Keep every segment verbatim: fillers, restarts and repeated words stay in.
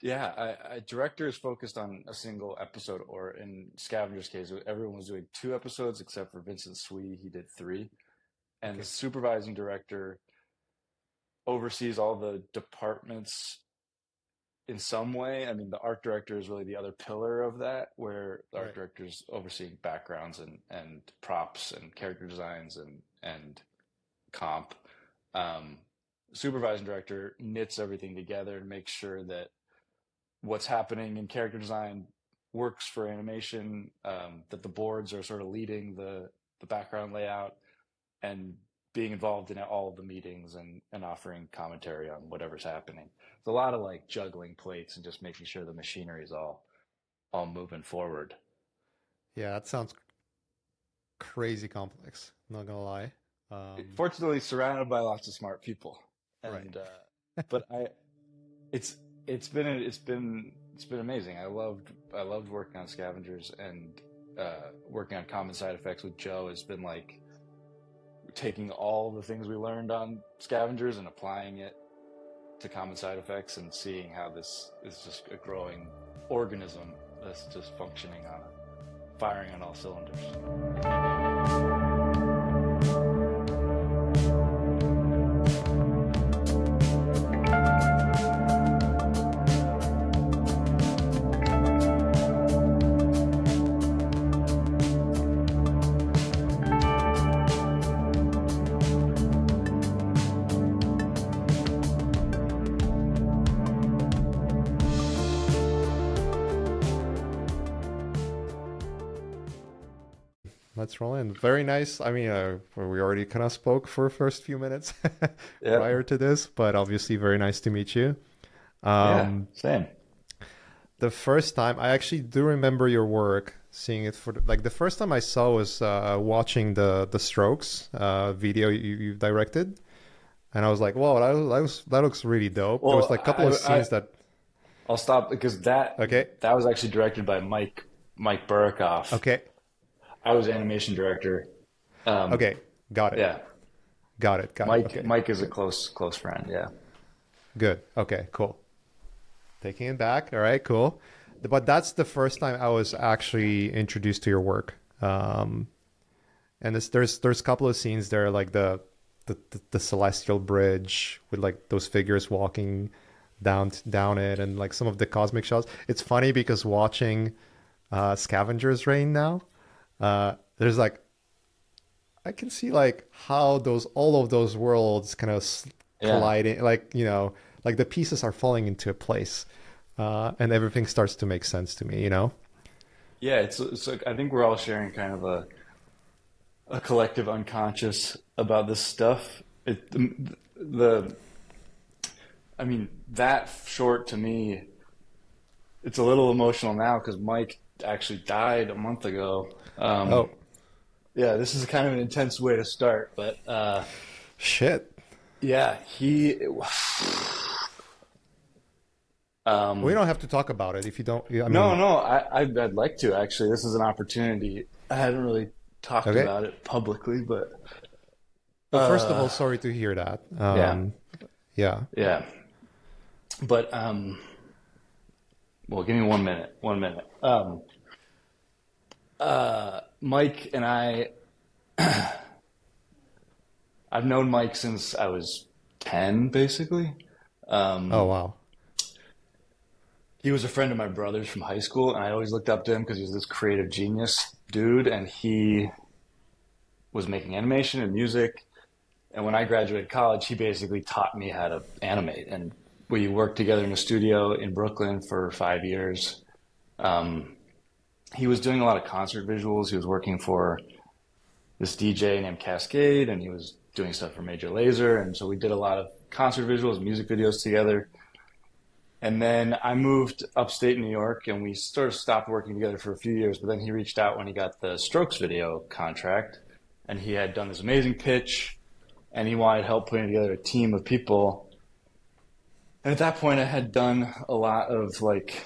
Yeah, I, I, director is focused on a single episode, or in Scavenger's case, everyone was doing two episodes except for Vincent Swee. He did three. And the Okay. supervising director oversees all the departments in some way. I mean, the art director is really the other pillar of that, where the art Right. director is overseeing backgrounds and, and props and character designs and, and comp. Um, Supervising director knits everything together and makes sure that what's happening in character design works for animation, um, that the boards are sort of leading the, the background layout and being involved in all of the meetings and, and offering commentary on whatever's happening. It's a lot of like juggling plates and just making sure the machinery is all all moving forward. Yeah, that sounds crazy complex. Not gonna lie. Um, Fortunately, surrounded by lots of smart people, right. and uh, but I, it's it's been it's been it's been amazing. I loved I loved working on Scavengers, and uh, working on Common Side Effects with Joe has been like taking all the things we learned on Scavengers and applying it to Common Side Effects and seeing how this is just a growing organism that's just functioning on a, firing on all cylinders. Let's roll in. Very nice. I mean, uh, we already kind of spoke for the first few minutes Yeah, prior to this, but obviously very nice to meet you. yeah, Um, same. the first time I actually do remember your work, seeing it for the, like the first time I saw was uh, watching the the Strokes uh, video you, you directed, and I was like, "Whoa, that, that was that looks really dope." There was Well, like a couple of I, I scenes that I'll stop because that okay, that was actually directed by Mike Mike Burkoff. okay, I was animation director. Um, okay, got it, yeah, got it, got it. Mike Okay, Mike is a close close friend. Yeah. good. Okay, cool. Taking it back. All right, cool. But that's the first time I was actually introduced to your work. Um, and this, there's there's a couple of scenes there, like the, the the the celestial bridge with like those figures walking down down it, and like some of the cosmic shots. It's funny because watching uh, Scavenger's Reign now, uh, there's like I can see like how those all of those worlds kind of Yeah. colliding, like you know, like the pieces are falling into place, uh, and everything starts to make sense to me. You know? Yeah, it's, it's like, I think we're all sharing kind of a a collective unconscious about this stuff. It, the, the I mean, that short to me, it's a little emotional now because Mike actually died a month ago. Um, Oh yeah, this is kind of an intense way to start, but uh, shit! yeah, he. We Um, don't have to talk about it if you don't. I no, mean, no, I, I'd, I'd like to actually. This is an opportunity. I hadn't really talked okay. about it publicly, but Well, first of all, uh, sorry to hear that. yeah, Um, yeah. yeah. But um, well, give me one minute. One minute. Um, uh, Mike and I, I've known Mike since I was ten, basically. Oh Um, wow. he was a friend of my brother's from high school, and I always looked up to him because he was this creative genius dude, and he was making animation and music. And when I graduated college, he basically taught me how to animate, and we worked together in a studio in Brooklyn for five years. Um, he was doing a lot of concert visuals. He was working for this D J named Cascade, and he was doing stuff for Major Lazer. And so we did a lot of concert visuals, music videos together. And then I moved upstate New York, and we sort of stopped working together for a few years. But then he reached out when he got the Strokes video contract, and he had done this amazing pitch, and he wanted help putting together a team of people. And at that point, I had done a lot of like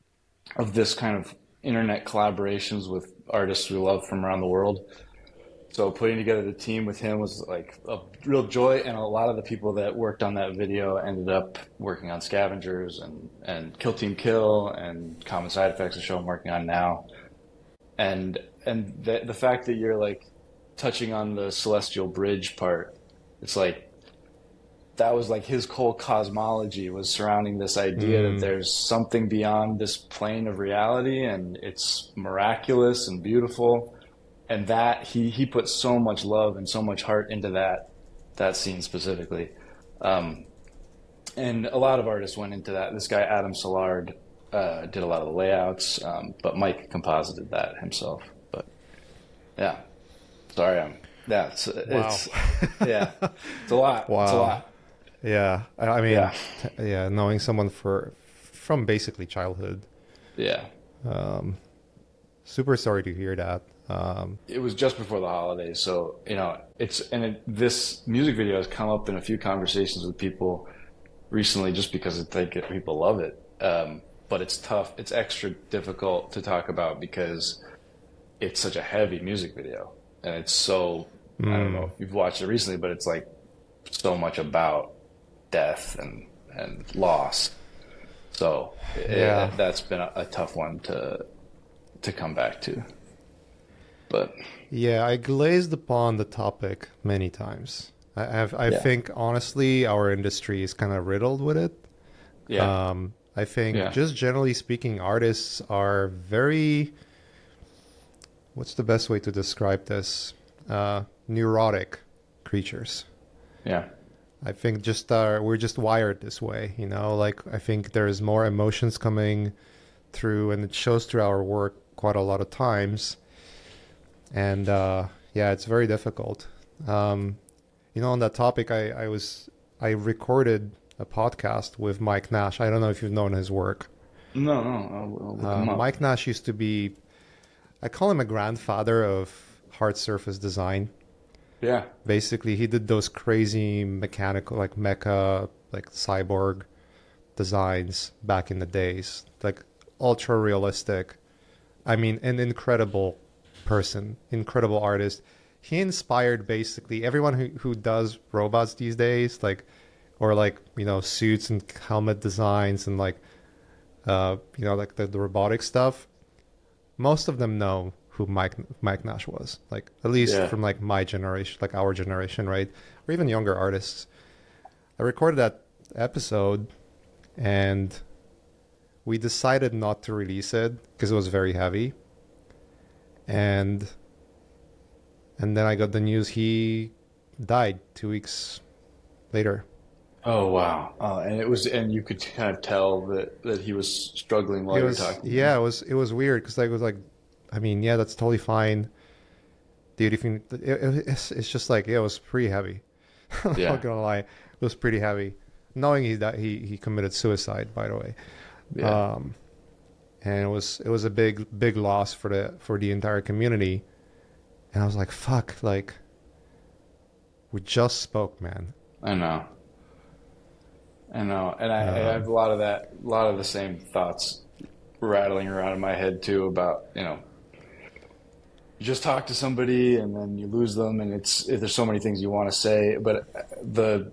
of this kind of internet collaborations with artists we love from around the world. So putting together the team with him was like a real joy, and a lot of the people that worked on that video ended up working on Scavengers and, and Kill Team Kill and Common Side Effects, the show I'm working on now. And and the, the fact that you're like touching on the celestial bridge part, it's like that was like his whole cosmology was surrounding this idea mm. that there's something beyond this plane of reality, and it's miraculous and beautiful. And that he, he put so much love and so much heart into that that scene specifically. Um, and a lot of artists went into that. This guy, Adam Sollard, uh, did a lot of the layouts, um, but Mike composited that himself. But yeah, sorry, I'm, yeah, it's, wow. it's, yeah, it's a lot. Wow. It's a lot. Yeah. I mean, yeah, yeah knowing someone for from basically childhood. Yeah. Um, super sorry to hear that. Um, it was just before the holidays, so you know it's and it, this music video has come up in a few conversations with people recently, just because I think it, people love it. Um, but it's tough; it's extra difficult to talk about because it's such a heavy music video, and it's so mm. I don't know if you've watched it recently, but it's like so much about death and and loss. So yeah, it, that's been a, a tough one to to come back to. But yeah, I glazed upon the topic many times. I have, I yeah. think honestly, our industry is kind of riddled with it. Yeah. Um, I think yeah. just generally speaking, artists are very. What's the best way to describe this? Uh, neurotic creatures. Yeah. I think just uh, we're just wired this way, you know. Like I think there's more emotions coming through, and it shows through our work quite a lot of times. And uh, yeah, it's very difficult. Um, you know, on that topic, I, I was I recorded a podcast with Mike Nash. I don't know if you've known his work. No, no. I'll, I'll look uh, him up. Mike Nash used to be, I call him a grandfather of hard surface design. Yeah. Basically, he did those crazy mechanical, like mecha, like cyborg designs back in the days, like ultra realistic. I mean, an incredible person, incredible artist. He inspired basically everyone who, who does robots these days, like, or like, you know, suits and helmet designs and like, uh, you know, like the, the robotic stuff. Most of them know who Mike Mike Nash was, like at least yeah. from like my generation, like our generation, right? Or even younger artists. I recorded that episode and we decided not to release it because it was very heavy. And and then I got the news he died two weeks later. Oh wow! Oh, and it was, and you could kind of tell that, that he was struggling while it you was, were talking. Yeah, it was it was weird because like, it was like, I mean, yeah, that's totally fine, dude. If you, it, it, it's it's just like yeah, it was pretty heavy. I'm yeah. not gonna lie, it was pretty heavy. Knowing he that he he committed suicide, by the way. Yeah. Um, and it was it was a big big loss for the for the entire community. And I was like, fuck, like we just spoke, man. I know. I know. And I, um, I have a lot of that, a lot of the same thoughts rattling around in my head too about, you know, you just talk to somebody and then you lose them, and it's, there's so many things you want to say, but the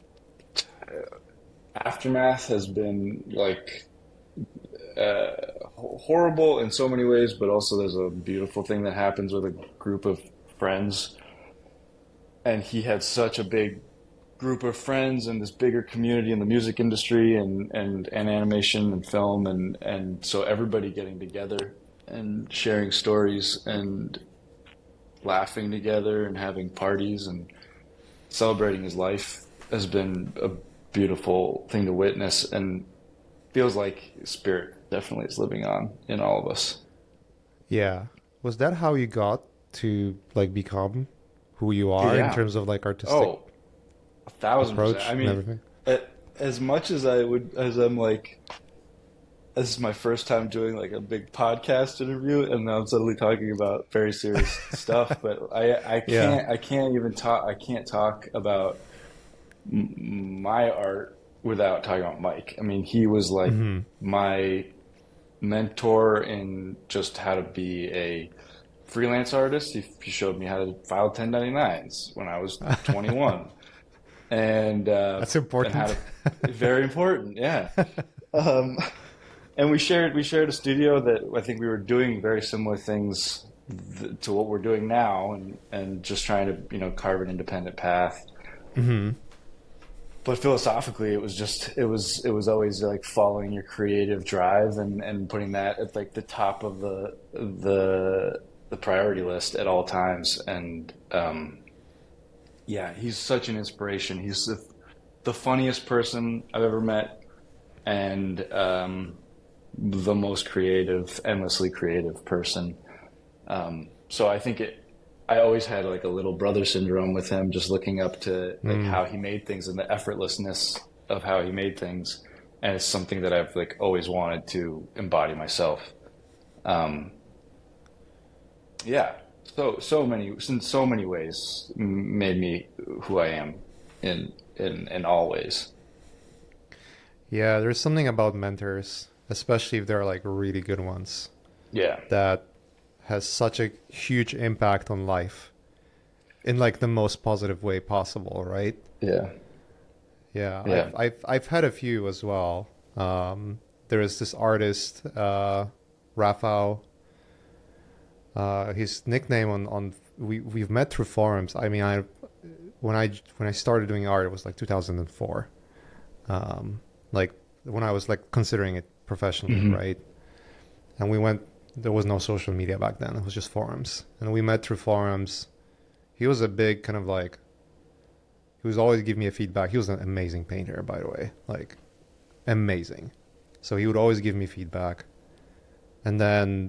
aftermath has been like uh, horrible in so many ways, but also there's a beautiful thing that happens with a group of friends. And he had such a big group of friends and this bigger community in the music industry and, and, and animation and film. And, and so everybody getting together and sharing stories and laughing together and having parties and celebrating his life has been a beautiful thing to witness, and feels like spirit definitely is living on in all of us. Yeah. Was that how you got to like become who you are yeah. in terms of like artistic oh, a thousand approach percent. I mean, mean, as much as I would, as I'm like, this is my first time doing like a big podcast interview, and now I'm suddenly talking about very serious stuff. But I, I can't, yeah. I can't even talk. I can't talk about m- my art without talking about Mike. I mean, he was like mm-hmm. my mentor in just how to be a freelance artist. He, he showed me how to file ten ninety-nines when I was twenty-one, and uh, That's and how important. to very important, yeah. Um, and we shared we shared a studio that I think we were doing very similar things th- to what we're doing now, and and just trying to you know carve an independent path. Hmm. But philosophically, it was just it was it was always like following your creative drive and, and putting that at like the top of the the the priority list at all times. And um, yeah, he's such an inspiration. He's the, the funniest person I've ever met, and um, the most creative, endlessly creative person. Um, so I think it. I always had like a little brother syndrome with him, just looking up to like Mm. how he made things and the effortlessness of how he made things, and it's something that I've like always wanted to embody myself. Um, yeah, so so many in so many ways m- made me who I am in in in all ways. Yeah, there's something about mentors, especially if they're like really good ones, Yeah, that has such a huge impact on life in like the most positive way possible, right? yeah, Yeah, yeah. I've I've I've had a few as well. Um, there is this artist, uh, Rafael. Uh, his nickname on, on we we've met through forums. I mean, I when I when I started doing art, it was like two thousand four. Um, like when I was like considering it professionally, Hmm. right? And we went. There was no social media back then. It was just forums, and we met through forums. He was a big kind of like. He was always giving me a feedback. He was an amazing painter, by the way, like amazing. So he would always give me feedback, and then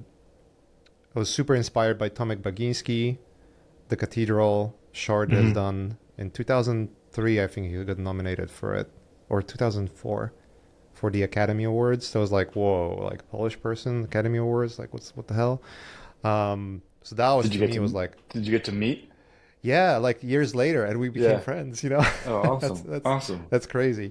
I was super inspired by Tomek Baginski, the Cathedral short that is Hmm. done in two thousand three. I think he got nominated for it, or two thousand four, for the Academy Awards. So I was like, whoa, like Polish person, Academy Awards, like what's what the hell? Um, so that was Did you to get me was to like, Did you get to meet? yeah, like years later, and we became Yeah. friends. You know, Oh, that's awesome, that's awesome. that's crazy.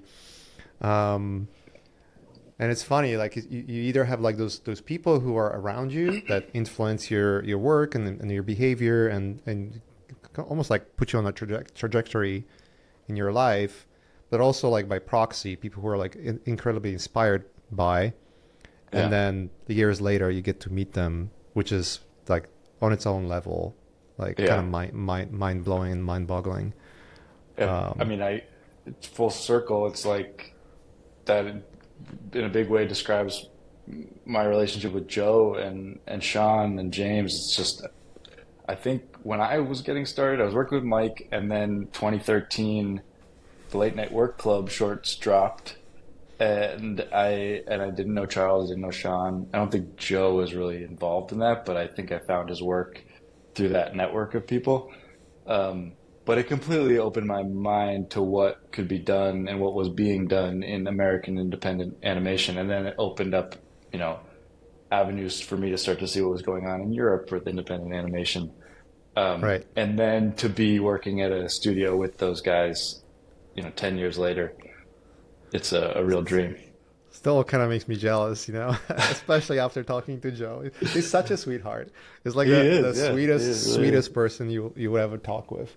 Um, and it's funny, like you, you either have like those those people who are around you that influence your your work and, and your behavior and and almost like put you on a traje- trajectory in your life, but also like by proxy, people who are like in, incredibly inspired by, and Yeah, then the years later you get to meet them, which is like on its own level, like kind yeah. of mind mind mind blowing and mind boggling. Yeah, I Um, mean, I it's full circle. It's like that in in a big way describes my relationship with Joe and and Sean and James. It's just I think when I was getting started, I was working with Mike, and then twenty thirteen, the Late Night Work Club shorts dropped, and I and I didn't know Charles, I didn't know Sean. I don't think Joe was really involved in that, but I think I found his work through that network of people. Um, but it completely opened my mind to what could be done and what was being done in American independent animation. And then it opened up, you know, avenues for me to start to see what was going on in Europe with independent animation. Um, right. and then to be working at a studio with those guys, you know, ten years later, it's a, a real dream. Still kind of makes me jealous, you know, especially after talking to Joe. He's such a sweetheart. He's like He the, the is, yeah, he is, sweetest, really is. sweetest person you you would ever talk with.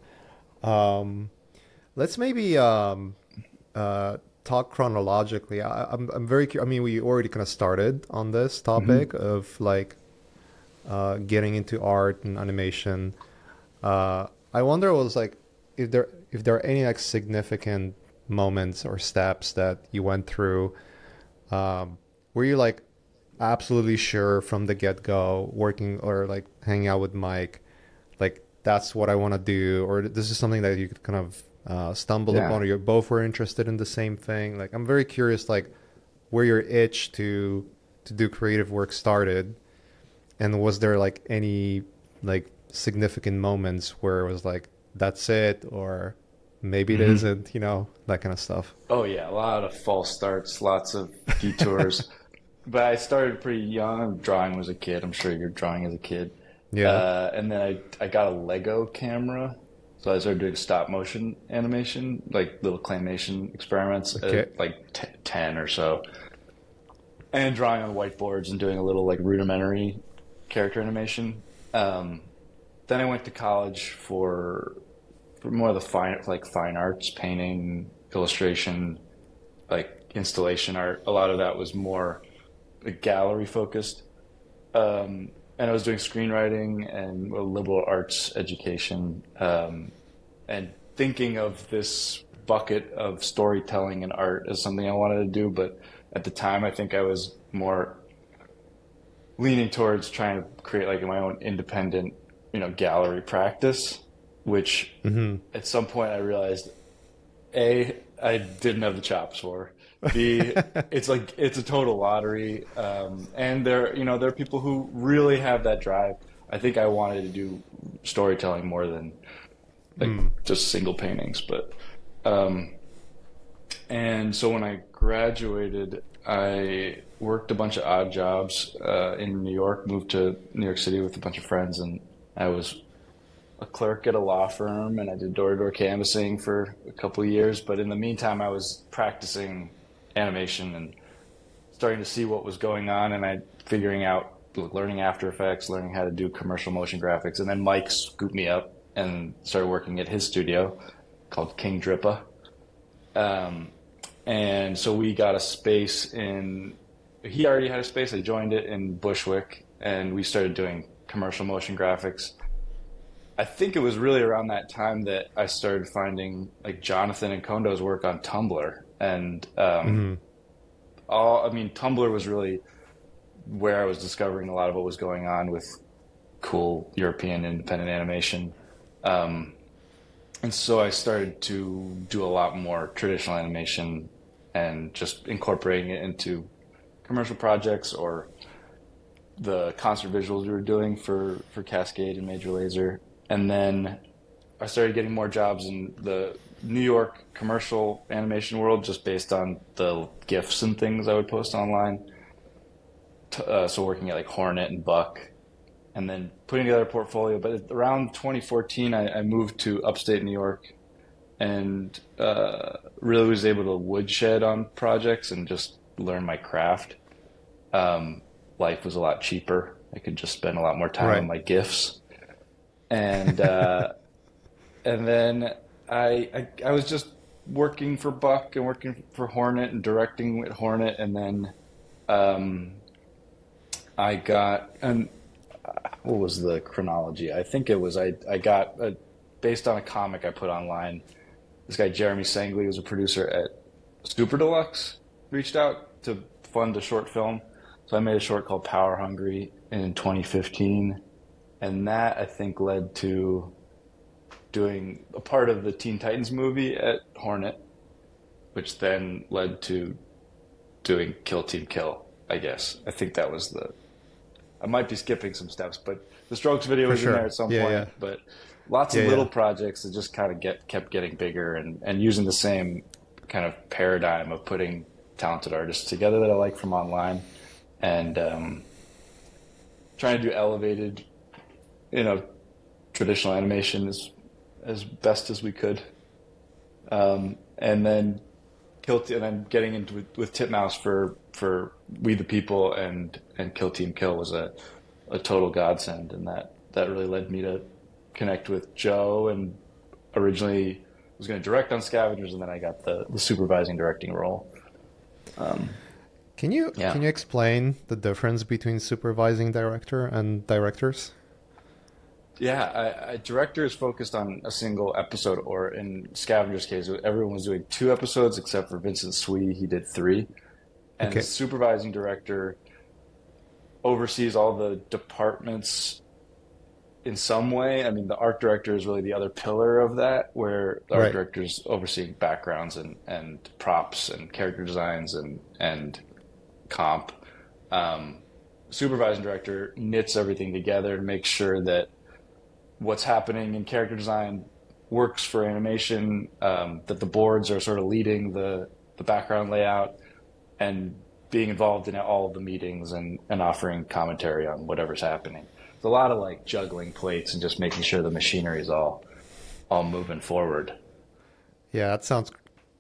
Um, let's maybe um, uh, talk chronologically. I, I'm I'm very. cu- I mean, we already kind of started on this Hmm. topic of like uh, getting into art and animation. Uh, I wonder was like if there if there are any like significant moments or steps that you went through. Um, were you like absolutely sure from the get-go, working or like hanging out with Mike, like that's what I want to do, or this is something that you could kind of uh, stumble Yeah. upon, or you both were interested in the same thing? Like, I'm very curious, like where your itch to to do creative work started, and was there like any like significant moments where it was like that's it, or maybe it Hmm. isn't, you know, that kind of stuff. Oh yeah, a lot of false starts, lots of detours. But I started pretty young. Drawing was a kid. I'm sure you're drawing as a kid. Yeah. Uh, and then I I got a Lego camera, so I started doing stop motion animation, like little claymation experiments Okay. at like t ten or so, and drawing on whiteboards and doing a little like rudimentary character animation. Um, then I went to college for, for more of the fine, like fine arts, painting, illustration, like installation art. A lot of that was more like, gallery focused. Um, and I was doing screenwriting and a liberal arts education, um, and thinking of this bucket of storytelling and art as something I wanted to do. But at the time, I think I was more leaning towards trying to create like my own independent, you know, gallery practice, which mm-hmm. at some point I realized, A, I didn't have the chops for. B, it's like it's a total lottery, um, and there, you know, there are people who really have that drive. I think I wanted to do storytelling more than like mm. just single paintings, but um, and so when I graduated, I worked a bunch of odd jobs uh, in New York. Moved to New York City with a bunch of friends, and I was a clerk at a law firm, and I did door-to-door canvassing for a couple of years. But in the meantime, I was practicing animation and starting to see what was going on, and I figuring out learning After Effects, learning how to do commercial motion graphics. And then Mike scooped me up and started working at his studio called King Drippa. Um, and so we got a space in, he already had a space, I joined it in Bushwick, and we started doing commercial motion graphics. I think it was really around that time that I started finding like Jonathan and Kondo's work on Tumblr. And um, mm-hmm. all, I mean, Tumblr was really where I was discovering a lot of what was going on with cool European independent animation. Um, and so I started to do a lot more traditional animation and just incorporating it into commercial projects or the concert visuals we were doing for, for Cascade and Major Lazer. And then I started getting more jobs in the New York commercial animation world just based on the GIFs and things I would post online. Uh, so working at like Hornet and Buck, and then putting together a portfolio. But around twenty fourteen, I, I moved to upstate New York and uh, really was able to woodshed on projects and just learn my craft. Um, life was a lot cheaper. I could just spend a lot more time right. on my GIFs. And uh, and then I, I I was just working for Buck and working for Hornet and directing at Hornet, and then um, I got and what was the chronology? I think it was I I got a, based on a comic I put online. This guy Jeremy Sangley was a producer at Super Deluxe, reached out to fund a short film, so I made a short called Power Hungry in twenty fifteen. And that, I think, led to doing a part of the Teen Titans movie at Hornet, which then led to doing Kill Team Kill, I guess. I think that was the... I might be skipping some steps, but the Strokes video For was sure. in there at some yeah, point. Yeah. But lots of yeah, little yeah. projects that just kind of get kept getting bigger and, and using the same kind of paradigm of putting talented artists together that I like from online and um, trying to do elevated... you know, traditional animation as as best as we could, um, and then Kill and then getting into with, with Titmouse for for We the People and and Kill Team Kill was a a total godsend, and that that really led me to connect with Joe. And originally was going to direct on Scavengers, and then I got the the supervising directing role. Um, can you yeah. can you explain the difference between supervising director and directors? Yeah, I, I, director is focused on a single episode, or in Scavenger's case, everyone was doing two episodes except for Vincent Swee. He did three. And okay. the supervising director oversees all the departments in some way. I mean, the art director is really the other pillar of that, where the art right. director is overseeing backgrounds and, and props and character designs and, and comp. Um, supervising director knits everything together and makes sure that what's happening in character design works for animation, um, that the boards are sort of leading the, the background layout and being involved in all of the meetings and, and offering commentary on whatever's happening. It's a lot of like juggling plates and just making sure the machinery is all, all moving forward. Yeah, that sounds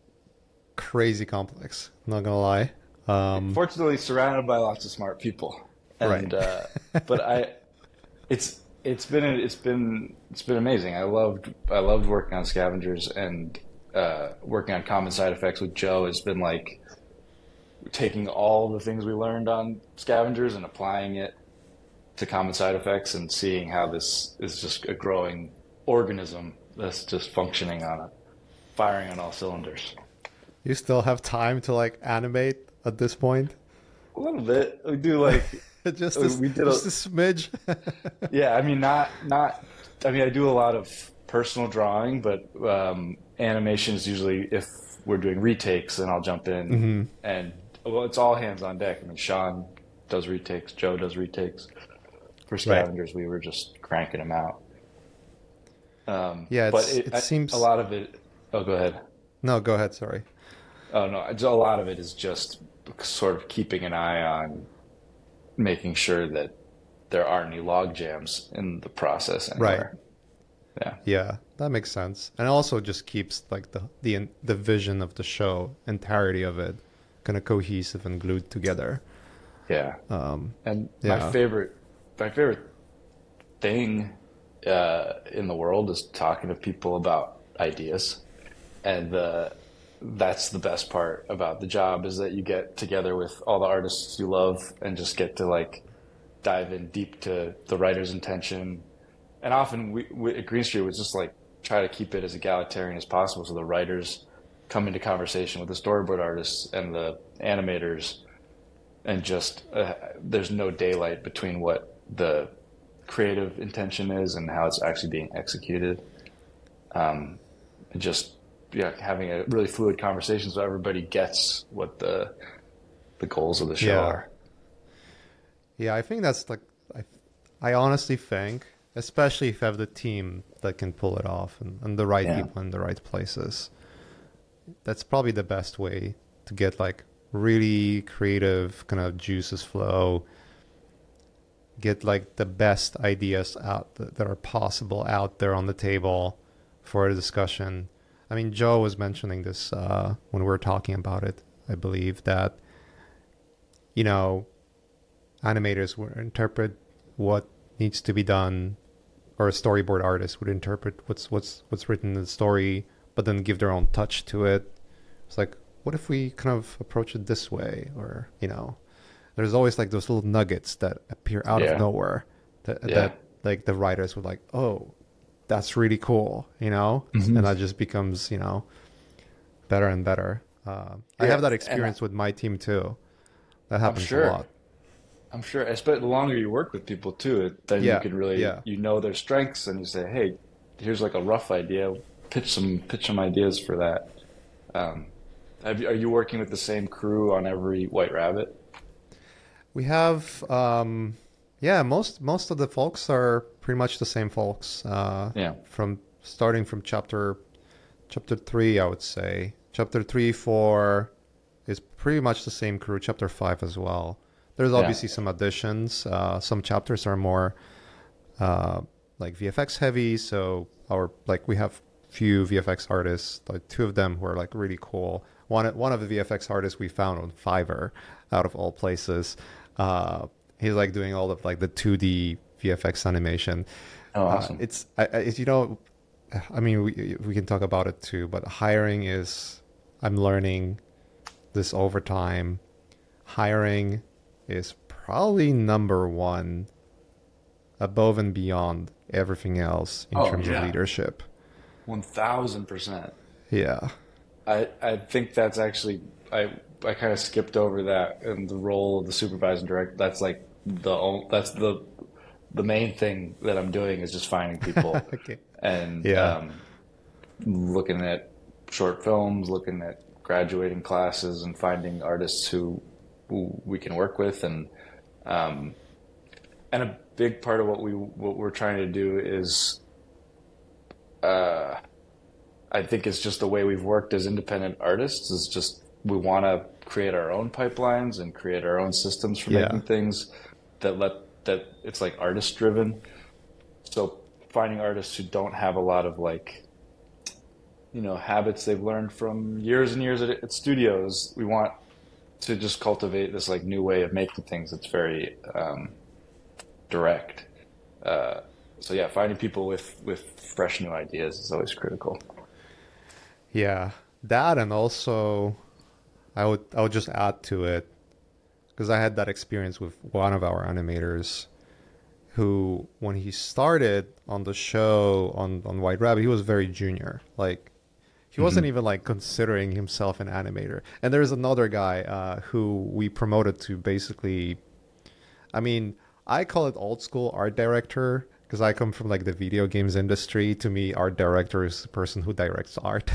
crazy complex. Not gonna lie. Um, Fortunately, surrounded by lots of smart people. And, right. uh, but I, it's, It's been it's been it's been amazing. I loved I loved working on Scavengers, and uh, working on Common Side Effects with Joe has been like taking all the things we learned on Scavengers and applying it to Common Side Effects, and seeing how this is just a growing organism that's just functioning on a firing on all cylinders. You still have time to like animate at this point? A little bit. We do like just a, we did a, just a smidge. yeah. I mean, not not. I mean, I do a lot of personal drawing, but um, animation is usually if we're doing retakes, then I'll jump in Mm-hmm. and well, it's all hands on deck. I mean, Sean does retakes, Joe does retakes. For Right. Scavengers, we were just cranking them out. Um, Yeah, but it's, it, it I, seems. a lot of it. Oh, go ahead. No, go ahead. Sorry. Oh no, it's- a lot of it is just sort of keeping an eye on making sure that there aren't any log jams in the process anywhere. Yeah. Yeah, that makes sense, and it also just keeps like the the the vision of the show, entirety of it, kind of cohesive and glued together. Yeah. Um, And Yeah. my favorite, my favorite thing uh, in the world is talking to people about ideas, and uh, that's the best part about the job is that you get together with all the artists you love and just get to like dive in deep to the writer's intention. And often we, we at Green Street was just like try to keep it as egalitarian as possible, so the writers come into conversation with the storyboard artists and the animators, and just uh, there's no daylight between what the creative intention is and how it's actually being executed. Um, and just yeah, having a really fluid conversation so everybody gets what the the goals of the show Yeah. are. yeah, I think that's like I I honestly think, especially if you have the team that can pull it off and, and the right Yeah. people in the right places, that's probably the best way to get like really creative kind of juices flow, get like the best ideas out that, that are possible out there on the table for a discussion. I mean, Joe was mentioning this uh, when we were talking about it, I believe, that, you know, animators would interpret what needs to be done, or a storyboard artist would interpret what's what's what's written in the story, but then give their own touch to it. It's like, what if we kind of approach it this way? Or, you know, there's always like those little nuggets that appear out Yeah. of nowhere that, Yeah. that like the writers would like, oh, that's really cool, you know? Mhm. And that just becomes, you know, better and better. Uh, I Yeah, have that and experience with my team too. That happens sure. a lot. I'm sure, especially the longer you work with people too, it- then Yeah, you can really yeah. you know their strengths, and you say, "Hey, here's like a rough idea. Pitch some pitch some ideas for that." Um, have you, are you working with the same crew on every White Rabbit? We have, um, yeah, most most of the folks are pretty much the same folks. Uh, Yeah. From starting from chapter chapter three, I would say. Chapter three, four is pretty much the same crew. Chapter five as well. There's Yeah. obviously some additions. Uh, some chapters are more uh, like V F X heavy. So our like we have few V F X artists, like two of them who are like really cool. One one of the V F X artists we found on Fiverr, out of all places. Uh, he's like doing all of like the two D V F X animation. Oh, awesome. Uh, it's I, I, it's, you know, I mean we we can talk about it too, but hiring is I'm learning this over time. Hiring is probably number one, above and beyond everything else in Oh, terms yeah. of leadership. One thousand percent. Yeah. I I think that's actually I I kind of skipped over that in the role of the supervising director. That's like the on- that's the the main thing that I'm doing is just finding people Okay. and Yeah. um, looking at short films, looking at graduating classes, and finding artists who, who we can work with, and um, and a big part of what we what we're trying to do is, uh, I think it's just the way we've worked as independent artists is just we want to create our own pipelines and create our own systems for Yeah. making things that let that it's like artist driven. So finding artists who don't have a lot of like, you know, habits they've learned from years and years at, at studios, we want to just cultivate this like new way of making things that's very um, direct. Uh, so yeah, finding people with with fresh new ideas is always critical. Yeah, that and also I would I would just add to it because I had that experience with one of our animators who, when he started on the show on on White Rabbit, he was very junior. Like he wasn't Hmm. even like considering himself an animator. And there's another guy uh, who we promoted to basically. I mean, I call it old school art director because I come from like the video games industry. To me, art director is the person who directs art.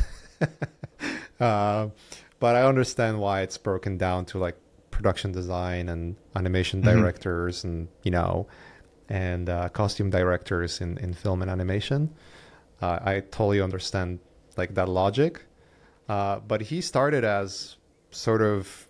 uh, but I understand why it's broken down to like production design and animation Hmm. directors and you know and uh, costume directors in, in film and animation. Uh, I totally understand like that logic. Uh, but he started as sort of,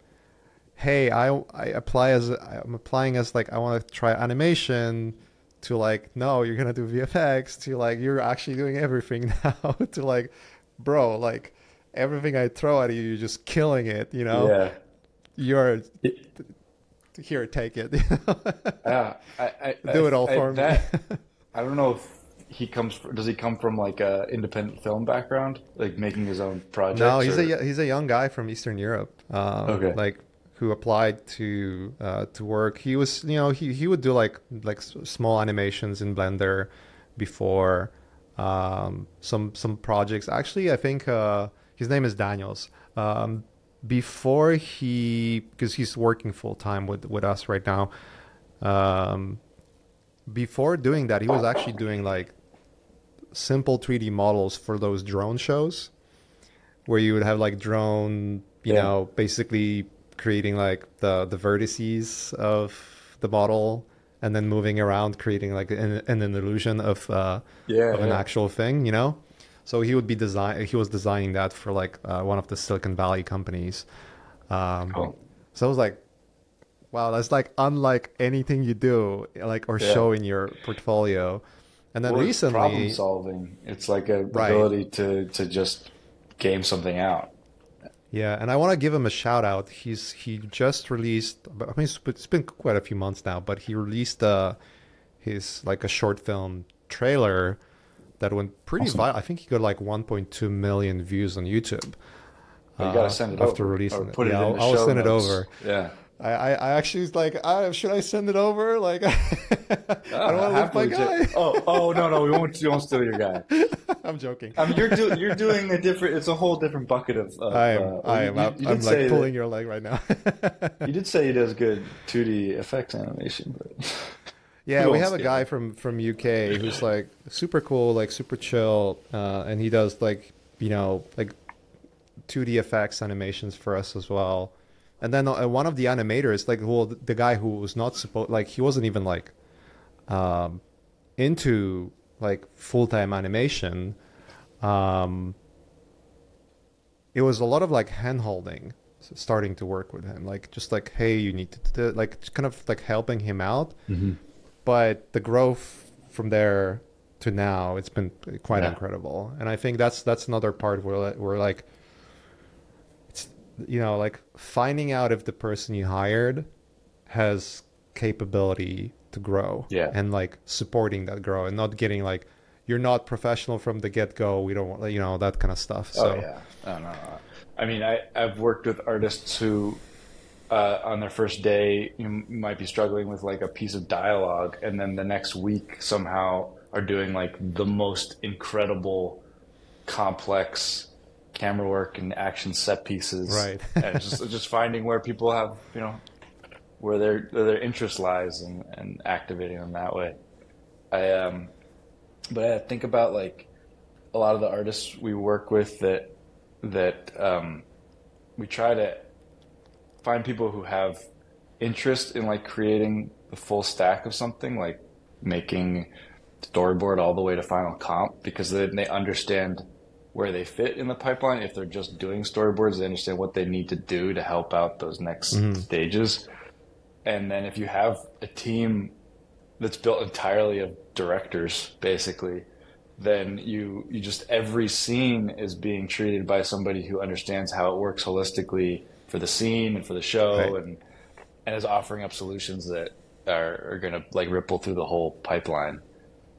hey, I I apply as I'm applying as like I want to try animation to like no, you're gonna do V F X to like you're actually doing everything now to like, bro, like everything I throw at you, you're just killing it. You know, Yeah. you're It- here, take it. yeah. I, I, I, Do it all I for me. that I don't know if he comes. fr- Does he come from like a independent film background, like making his own No, projects, he's or a he's a young guy from Eastern Europe, um, okay? like who applied to uh, to work. He was, you know, he he would do like like s- small animations in Blender before um, some some projects. Actually, I think uh, his name is Daniels. Um, before he, because he's working full time with with us right now. Um, Before doing that, he was actually doing like simple three D models for those drone shows where you would have like drone, you Yeah. know, basically creating like the the vertices of the model and then moving around, creating like an, an illusion of uh, Yeah. of an Yeah. actual thing, you know. So he would be design. He was designing that for like uh, one of the Silicon Valley companies. Um, Cool. so I was like, wow, that's like unlike anything you do, like or Yeah. show in your portfolio. And then Well, it's problem recently, solving. It's like a right. ability to to just game something out. Yeah, and I want to give him a shout out. He's he just released. I mean, it's it's been quite a few months now, but he released uh, his like a short film trailer that went pretty Awesome. viral. I think he got like one point two million views on YouTube Well, you got to uh, send it after over or releasing it. put it Yeah, in I'll, the I'll show send it notes. over. Yeah. I, I, I actually was like, ah, should I send it over? Like, I don't Ah, want to lose my happily. Ch- guy. oh, oh no, no, we won't. We won't steal your guy. I'm joking. I mean, you're doing you're doing a different. It's a whole different bucket of I of. am, Uh, well, I you, am, you I'm, you I'm did like say pulling that your leg right now. you did say he does good two D effects animation, but we Yeah, we won't have a steal guy it. from from U K who's like super cool, like super chill, uh, and he does like you know like two D effects animations for us as well. And then uh, one of the animators, like well, the guy who was not supposed, like he wasn't even like um, into like full time animation. Um, it was a lot of like hand holding, starting to work with him, like just like hey, you need to, to like kind of like helping him out, Hmm. but the growth from there to now it's been quite Yeah. incredible, and I think that's that's another part where we're like it's you know like finding out if the person you hired has capability to grow Yeah. and like supporting that grow and not getting like you're not professional from the get-go, we don't want you know that kind of stuff. Oh So yeah. No, no, no. I mean, I I've worked with artists who, uh, on their first day, you m- might be struggling with like a piece of dialogue, and then the next week somehow are doing like the most incredible, complex camera work and action set pieces, right. and it's just it's just finding where people have you know where their where their interest lies and and activating them that way. I um, but I think about like a lot of the artists we work with that that um, we try to find people who have interest in like creating the full stack of something, like making storyboard all the way to final comp, because then they understand where they fit in the pipeline. If they're just doing storyboards, they understand what they need to do to help out those next Hmm. stages. And then if you have a team that's built entirely of directors, basically, then you you just every scene is being treated by somebody who understands how it works holistically for the scene and for the show, Right. and and is offering up solutions that are, are going to like ripple through the whole pipeline.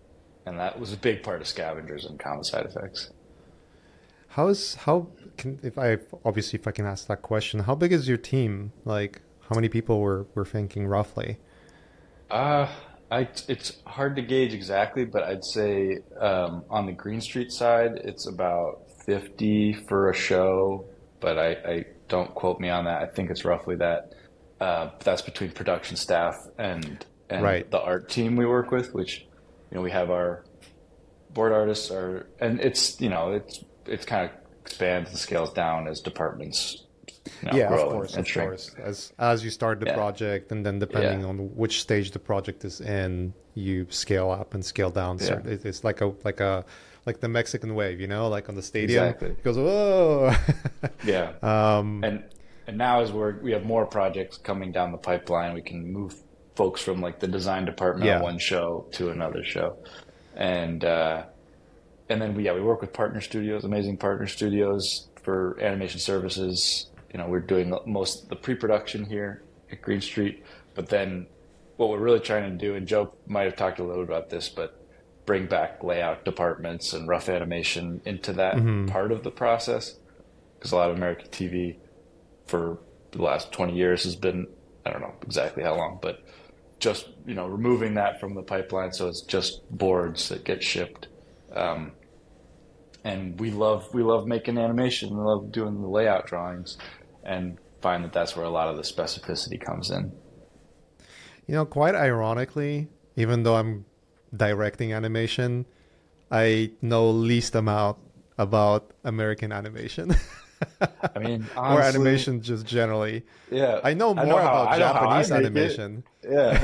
and that was a big part of Scavengers and Common Side Effects. How is how can if I obviously if I can ask that question, how big is your team? Like how many people were were thinking roughly? Uh, I it's hard to gauge exactly, but I'd say um, on the Green Street side, it's about fifty for a show, but I, I don't quote me on that. I think it's roughly that. Uh, that's between production staff and and Right. the art team we work with, which you know we have our board artists are, and it's you know it's it's kind of expands and scales down as departments you know Yeah, of grow and, course, and of shrink. course. As as you start the Yeah, project, and then yeah, depending on which stage the project is in, you scale up and scale down. So yeah, it- it's like a like a like the Mexican wave, you know, like on the stadium, exactly. it goes whoa. Yeah. um, And and now as we're we have more projects coming down the pipeline, we can move folks from like the design department on yeah. one show to another show. And uh and then we yeah, we work with partner studios, amazing partner studios for animation services. You know, we're doing the- most the pre-production here at Green Street, but then what we're really trying to do, and Joe might have talked a little bit about this, but bring back layout departments and rough animation into that hmm part of the process because a lot of American T V for the last twenty years has been, I don't know exactly how long, but just, you know, removing that from the pipeline so it's just boards that get shipped. Um, and we love we love making animation. We love doing the layout drawings and find that that's where a lot of the specificity comes in. You know, quite ironically, even though I'm directing animation, I know least amount about American animation I mean, or honestly, animation just generally. yeah, I know I know more how about I know how I Japanese make it. animation. Yeah,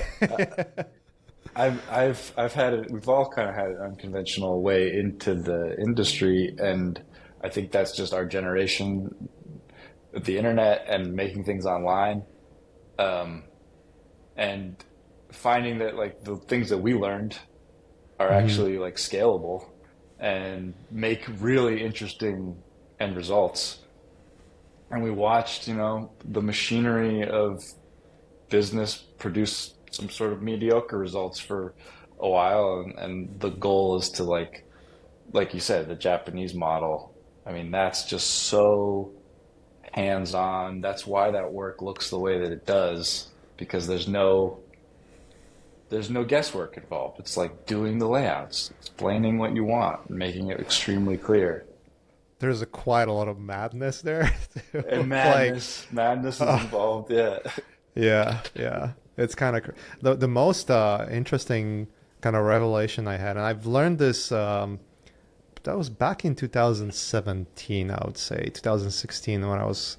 I've I've I've had it. We've all kind of had an unconventional way into the industry, and I think that's just our generation, with the internet and making things online, um, and finding that like the things that we learned are hmm actually like scalable and make really interesting end results. And we watched, you know, the machinery of business produce some sort of mediocre results for a while, and, and the goal is to like like you said, the Japanese model. I mean, that's just so hands-on. That's why that work looks the way that it does, because there's no there's no guesswork involved. It's like doing the layouts, explaining what you want, and making it extremely clear. There's a quite a lot of madness there too. And Like, madness, madness is uh, involved. Yeah, yeah, yeah. It's kind of the the most uh, interesting kind of revelation I had, and I've learned this. Um, that was back in two thousand seventeen, I would say, two thousand sixteen, when I was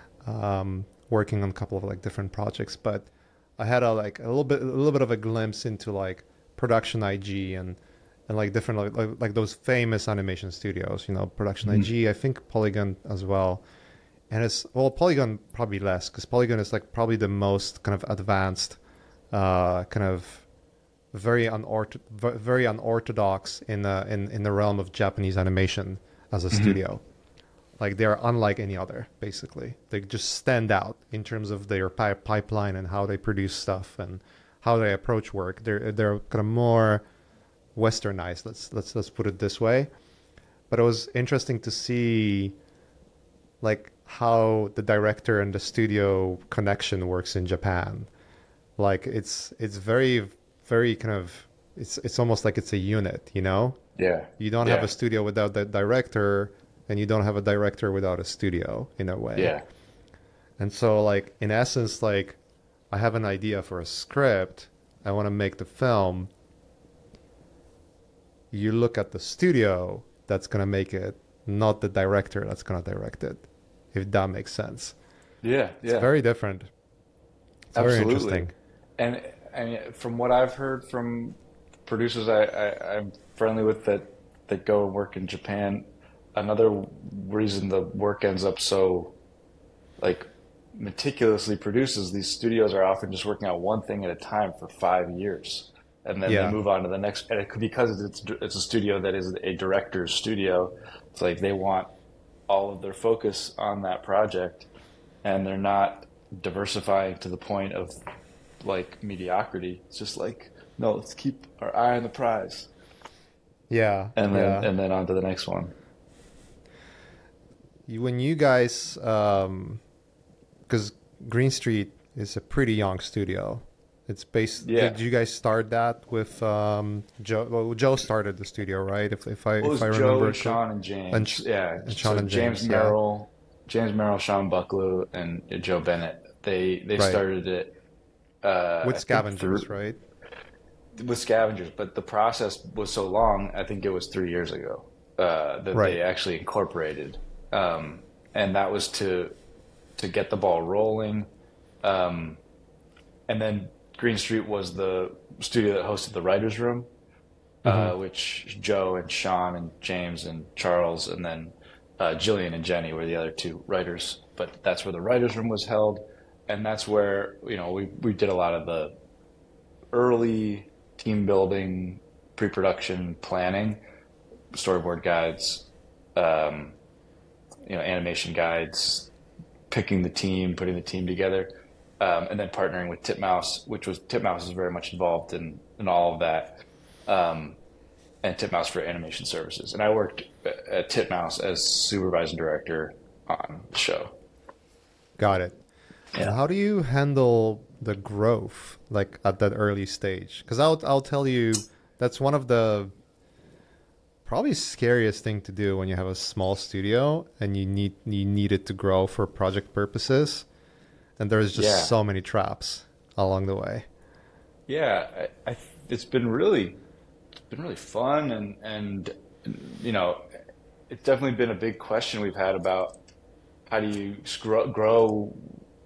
um, working on a couple of like different projects. But I had a like a little bit a little bit of a glimpse into like production I G and and like different like like, like those famous animation studios, you know, production hmm I G, I think Polygon as well. And it's well, Polygon probably less because Polygon is like probably the most kind of advanced, uh, kind of very unort very unorthodox in the in in the realm of Japanese animation as a hmm studio. Like they're unlike any other, basically. They just stand out in terms of their pi- pipeline and how they produce stuff and how they approach work. They're they're kind of more westernized. Let's let's let's put it this way. But it was interesting to see like how the director and the studio connection works in Japan. Like it's it's very very kind of it's it's almost like it's a unit, you know? yeah, You don't have a yeah, studio without the director, and you don't have a director without a studio in a way. yeah. And so like in essence, like I have an idea for a script, I want to make the film. You look at the studio that's going to make it, not the director that's going to direct it, if that makes sense. Yeah, It's yeah, very different. It's very absolutely. interesting. And and from what I've heard from producers I, I, I'm friendly with that that go and work in Japan, another reason the work ends up so like meticulously produced is these studios are often just working on one thing at a time for five years. And then they Yeah. move on to the next, and it could because it's it's a studio that is a director's studio. It's like they want all of their focus on that project, and they're not diversifying to the point of like mediocrity. It's just like, no, let's keep our eye on the prize. Yeah, and then yeah. and then on to the next one. You, when you guys, um, because Green Street is a pretty young studio. It's based. Yeah. Did you guys start that with um, Joe? Well, Joe started the studio, right? If if I Well, it if was I Joe remember and correctly. Sean and And, James. Sh- Yeah. and Sean So and James James, yeah, Merrill, James Merrill, Sean Bucklew, and Joe Bennett. They they right. started it. Uh, With I think Scavengers, through right? with Scavengers, but the process was so long. I think it was three years ago uh, that Right. they actually incorporated, um, and that was to to get the ball rolling. Um, and then Green Street was the studio that hosted the writers' room, Mm-hmm. uh, which Joe and Sean and James and Charles and then uh, Jillian and Jenny were the other two writers. But that's where the writers' room was held, and that's where you know we we did a lot of the early team building, pre-production planning, storyboard guides, um, you know, animation guides, picking the team, putting the team together, um, and then partnering with Titmouse, which was Titmouse is very much involved in in all of that, um, and Titmouse for animation services. And I worked at Titmouse as supervising director on the show. Got it. And Yeah. how do you handle the growth, like at that early stage? Because I'll I'll tell you, that's one of the probably scariest thing to do when you have a small studio and you need you need it to grow for project purposes, and there's just Yeah. so many traps along the way. Yeah, I, I, it's been really, it's been really fun, and and you know, it's definitely been a big question we've had about how do you grow, grow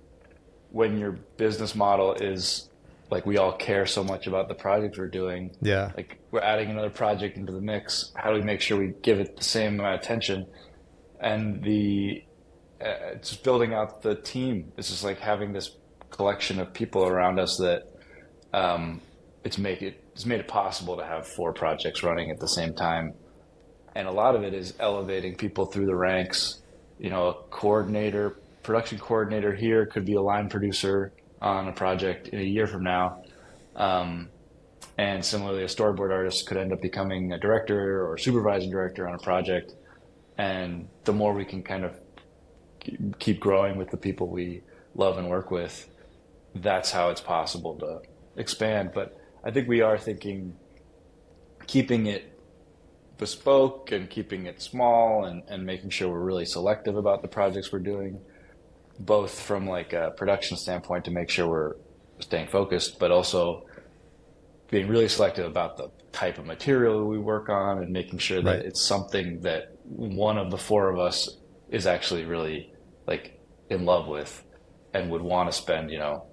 when your business model is like we all care so much about the project we're doing. Yeah. Like we're adding another project into the mix. How do we make sure we give it the same amount of attention? And the uh, just building out the team. It's just like having this collection of people around us that um, it's make it it's made it possible to have four projects running at the same time. And a lot of it is elevating people through the ranks. You know, a coordinator, production coordinator here could be a line producer on a project in a year from now. Um, and similarly, a storyboard artist could end up becoming a director or supervising director on a project. And the more we can kind of keep growing with the people we love and work with, that's how it's possible to expand. But I think we are thinking keeping it bespoke and keeping it small and, and making sure we're really selective about the projects we're doing, both from like a production standpoint to make sure we're staying focused, but also being really selective about the type of material we work on and making sure that Right. it's something that one of the four of us is actually really like in love with and would want to spend, you know,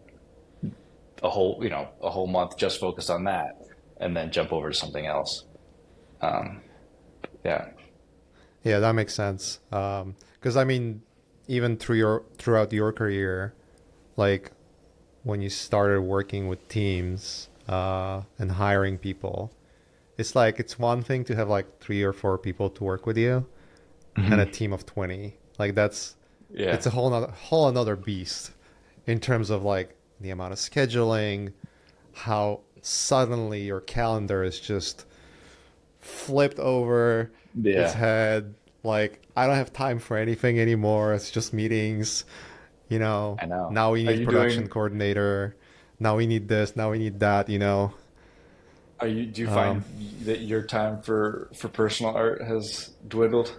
a whole, you know, a whole month just focused on that and then jump over to something else. Um, yeah. Yeah, that makes sense. Um, because I mean, even through your throughout your career, like when you started working with teams uh, and hiring people, it's like it's one thing to have like three or four people to work with you, Mm-hmm. and a team of twenty. Like that's Yeah. it's a whole nother whole another beast in terms of like the amount of scheduling, how suddenly your calendar is just flipped over Yeah. its head. Like I don't have time for anything anymore. It's just meetings. You know. I know. Now we Are need you production doing- coordinator. Now we need this. Now we need that. You know. Are you, do you find Um, that your time for, for personal art has dwindled?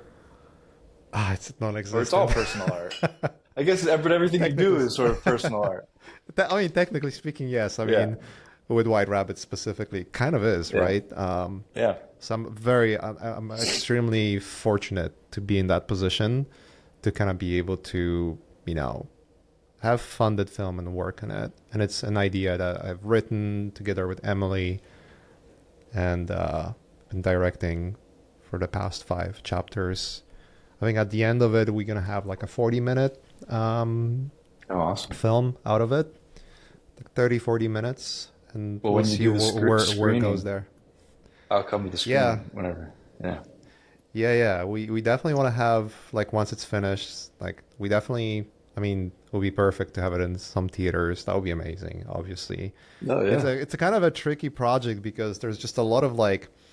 Ah, it's non-existent. Or it's all personal art? I guess but everything you do is sort of personal art. Te- I mean, technically speaking, yes. I Yeah. mean, with White Rabbit specifically, kind of is, Yeah. right? Um, Yeah. so I'm very, I'm, I'm extremely fortunate to be in that position to kind of be able to, you know, have funded film and work on it. And it's an idea that I've written together with Emily and uh, been directing for the past five chapters. I think at the end of it, we're going to have like a forty minute um, Oh, awesome. film out of it, like thirty, forty minutes, and Well, we'll when you see do the wh- scr- where, where it screening- goes there. I'll come to the screen Yeah. whenever. Yeah. Yeah, yeah, we we definitely want to have, like, once it's finished, like, we definitely, I mean, it would be perfect to have it in some theaters. That would be amazing, obviously. Oh, yeah. It's a it's a kind of a tricky project because there's just a lot of, like,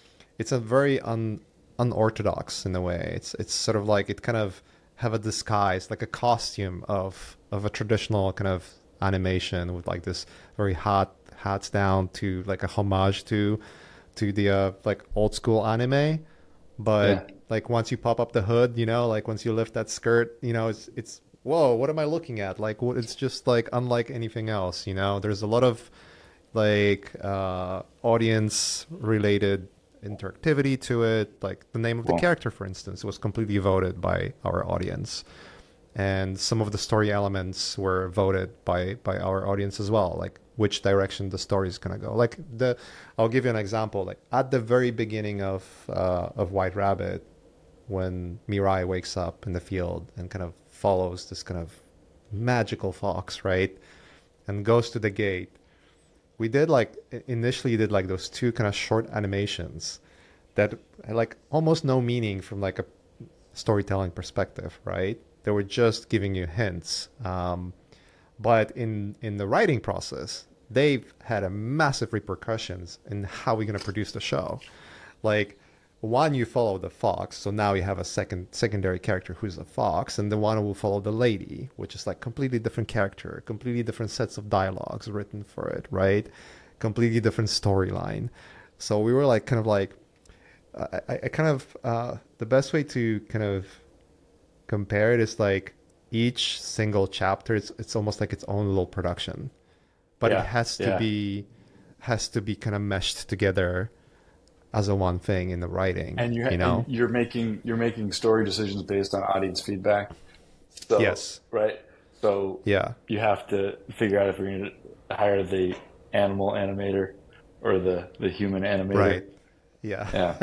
it's a very un, unorthodox in a way. It's it's sort of like it kind of have a disguise, like a costume of of a traditional kind of animation with like this very hot hats down to like a homage to to the uh, like old school anime. But Yeah. like once you pop up the hood, you know, like once you lift that skirt, you know, it's it's whoa, what am I looking at? Like what it's just like unlike anything else, you know. There's a lot of like uh audience related interactivity to it. Like the name of the Cool. character, for instance, was completely voted by our audience. And some of the story elements were voted by by our audience as well, like which direction the story is going to go. Like the I'll give you an example. Like at the very beginning of uh of White Rabbit, when Mirai wakes up in the field and kind of follows this kind of magical fox, right, and goes to the gate, we did like initially did like those two kind of short animations that had like almost no meaning from like a storytelling perspective, right? They were just giving you hints. Um, but in in the writing process, they've had a massive repercussions in how we're going to produce the show. Like one, you follow the fox, so now you have a second secondary character who's a fox, and the one who will follow the lady, which is like completely different character, completely different sets of dialogues written for it, right? Completely different storyline. So we were like kind of like I, I I kind of uh, the best way to kind of compare it is like each single chapter, it's it's almost like its own little production, but it Yeah. has to Yeah. be has to be kind of meshed together as a one thing in the writing, And you you ha- and know? you're making you're making story decisions based on audience feedback. So, Yes. right. So Yeah. you have to figure out if you're going to hire the animal animator or the the human animator. Right. Yeah. Yeah.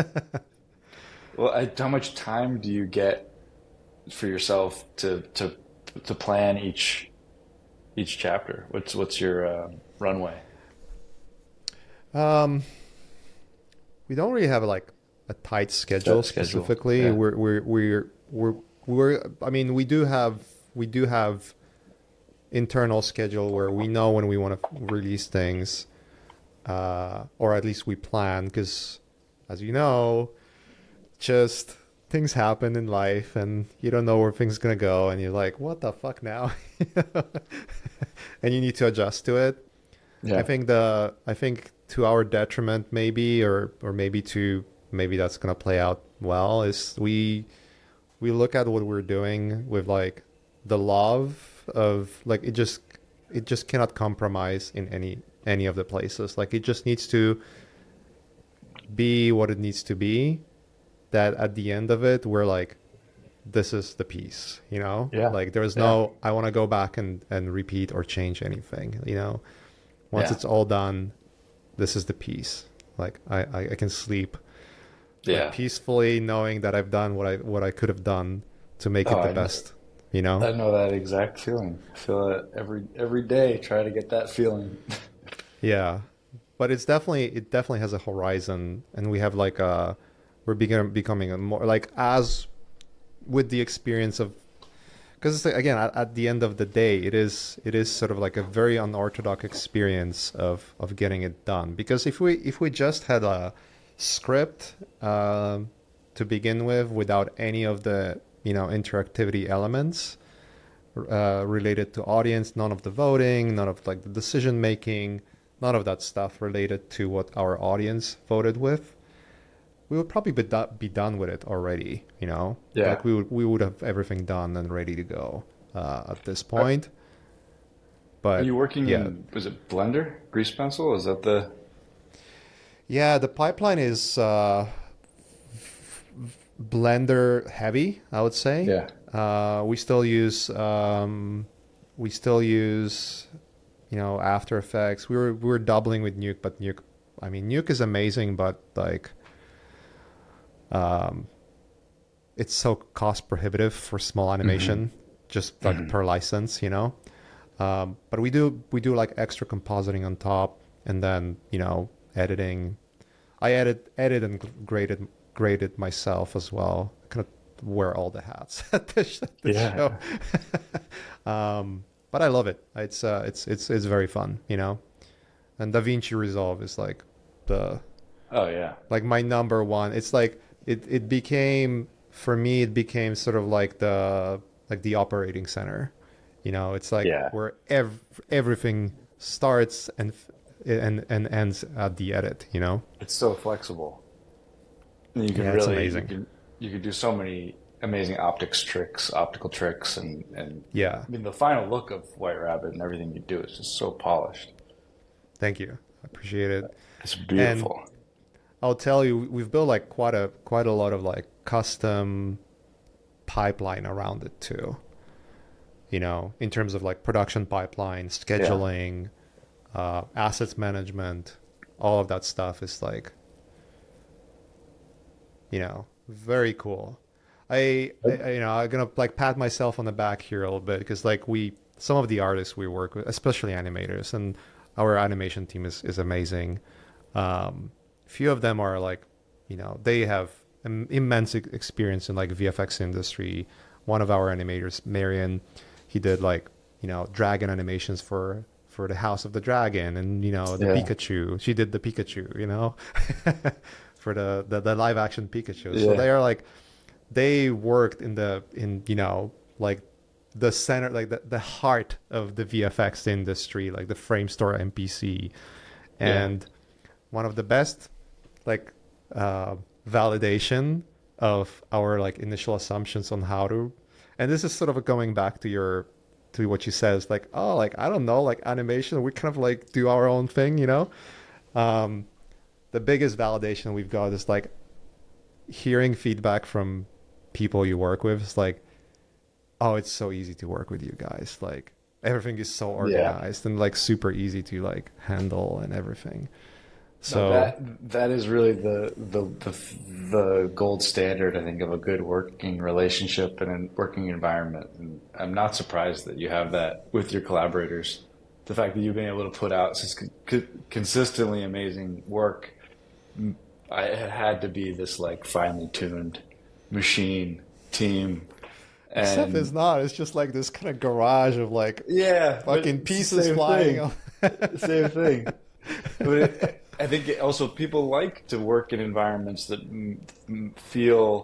Well, I, how much time do you get for yourself to to to plan each each chapter? What's what's your uh, runway? Um, we don't really have like a tight schedule Set schedule. specifically. Yeah. We're we're we're we're we're I mean, we do have we do have internal schedule where we know when we want to release things, uh, or at least we plan, because as you know, just things happen in life and you don't know where things gonna go and you're like, what the fuck now? And you need to adjust to it. I Yeah. think the I think to our detriment maybe, or or maybe to maybe that's gonna play out well, is we we look at what we're doing with like the love of like it just it just cannot compromise in any any of the places. Like it just needs to be what it needs to be. That at the end of it, we're like, this is the piece, you know? Yeah. Like there's Yeah. no, I want to go back and, and repeat or change anything, you know? Once Yeah. it's all done, this is the piece. Like I, I, I can sleep like, Yeah. peacefully knowing that I've done what I, what I could have done to make Oh, it the I know. best, you know? I know that exact feeling. I feel it every every day. Try to get that feeling. Yeah. But it's definitely, it definitely has a horizon, and we have like a, we're begin, becoming a more like as with the experience of, because again at, at the end of the day it is it is sort of like a very unorthodox experience of of getting it done, because if we if we just had a script um to begin with without any of the you know interactivity elements uh, related to audience, none of the voting, none of like the decision making, none of that stuff related to what our audience voted with, we would probably be, do- be done with it already, you know? Yeah. Like we would we would have everything done and ready to go uh, at this Are, point. are But you working yeah, in, was it Blender? Grease Pencil? Is that the, yeah, the pipeline is uh, Blender heavy, I would say. yeah. Uh, we still use um, we still use you know After Effects. We were we were doubling with Nuke, but Nuke, I mean Nuke is amazing, but like um, it's so cost prohibitive for small Mm-hmm. animation, just like per license, you know. Um, but we do we do like extra compositing on top, and then you know editing. I edit edit and graded graded myself as well. Kind of wear all the hats at this, at this Yeah. show. um, but I love it. It's uh, it's it's it's very fun, you know. And DaVinci Resolve is like the Oh yeah. Like my number one. It's like it it became for me. It became sort of like the like the operating center. You know, it's like Yeah. where ev- everything starts and and and ends at the edit. You know. It's so flexible. And you can Yeah, it's really you amazing. can you can do so many amazing optics tricks, optical tricks, and and Yeah. I mean the final look of White Rabbit and everything you do is just so polished. Thank you. I appreciate it. It's And beautiful. I'll tell you, we've built like quite a quite a lot of like custom pipeline around it too. You know, in terms of like production pipeline, Yeah. scheduling, uh, assets management, all of that stuff is like, you know, very cool. I, I you know, I'm gonna like pat myself on the back here a little bit because like we, some of the artists we work with, especially animators, and our animation team is is amazing. Um, few of them are like, you know, they have im- immense ex- experience in like V F X industry. One of our animators, Marion, he did like, you know, dragon animations for for the House of the Dragon, and you know the Yeah. Pikachu. She did the Pikachu, you know, for the, the the live action Pikachu. So Yeah. they are like they worked in the in you know like the center, like the, the heart of the V F X industry, like the Framestore N P C, Yeah. and one of the best like uh, validation of our like initial assumptions on how to, and this is sort of going back to your to what you said. It's like, oh, like I don't know, like animation, we kind of like do our own thing, you know. Um, the biggest validation we've got is like hearing feedback from people you work with. It's like, oh, it's so easy to work with you guys. Like everything is so Yeah. organized and like super easy to like handle and everything. No, So that that is really the, the the the gold standard, I think, of a good working relationship and a working environment. And I'm not surprised that you have that with your collaborators. The fact that you've been able to put out sus- co- consistently amazing work, I it had to be this like finely tuned machine team. except it's And not. It's just like this kind of garage of like yeah, but fucking it's the pieces same flying. thing. Off. Same thing. But it, I think it also people like to work in environments that m m- feel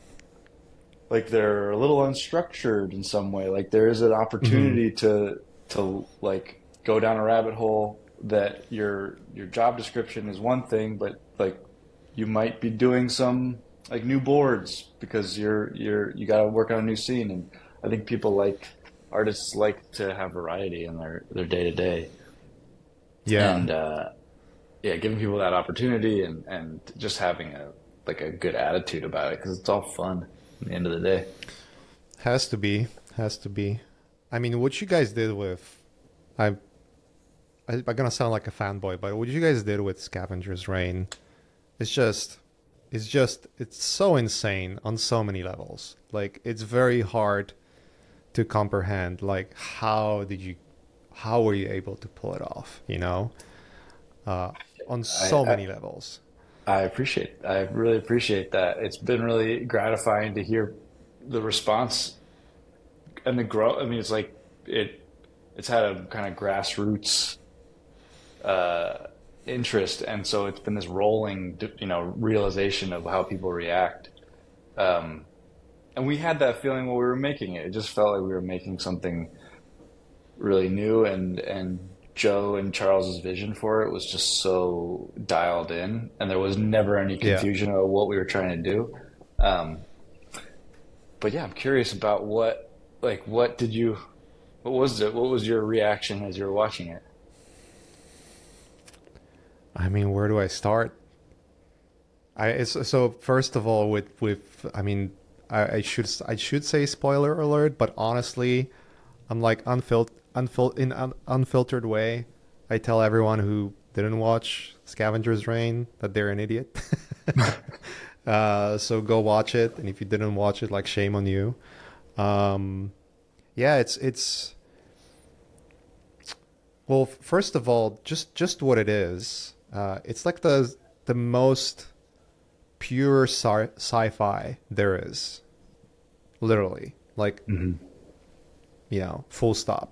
like they're a little unstructured in some way. Like there is an hmm opportunity to to like go down a rabbit hole that your your job description is one thing, but like you might be doing some like new boards because you're you're you got to work on a new scene. And I think people like artists like to have variety in their their day to day. Yeah, And uh, yeah, giving people that opportunity and and just having a like a good attitude about it because it's all fun at the end of the day. has to be, has to be. I mean, what you guys did with, I, I I'm gonna sound like a fanboy, but what you guys did with Scavenger's Reign, it's just, it's just, it's so insane on so many levels. Like, it's very hard to comprehend. Like, how did you, how were you able to pull it off? You know, uh, on I, so I many levels. I appreciate I really appreciate that. It's been really gratifying to hear the response and the growth. I mean, it's like it it's had a kind of grassroots uh, interest, and so it's been this rolling, you know, realization of how people react. Um, and we had that feeling while we were making it. It just felt like we were making something really new, and and Joe and Charles's vision for it was just so dialed in, and there was never any Yeah. confusion about what we were trying to do. Um, but yeah, I'm curious about what like what did you what was it? What was your reaction as you were watching it? I mean, where do I start? I it's, so first of all, with with I mean, I, I should I should say spoiler alert, but honestly, I'm like unfil unfil in un, unfiltered way. I tell everyone who didn't watch Scavenger's Reign that they're an idiot. uh, so go watch it, and if you didn't watch it, like shame on you. Um, yeah, it's it's well, first of all, just just what it is. Uh, it's like the the most pure sci- sci-fi there is, literally. Like, Hmm. you know, full stop.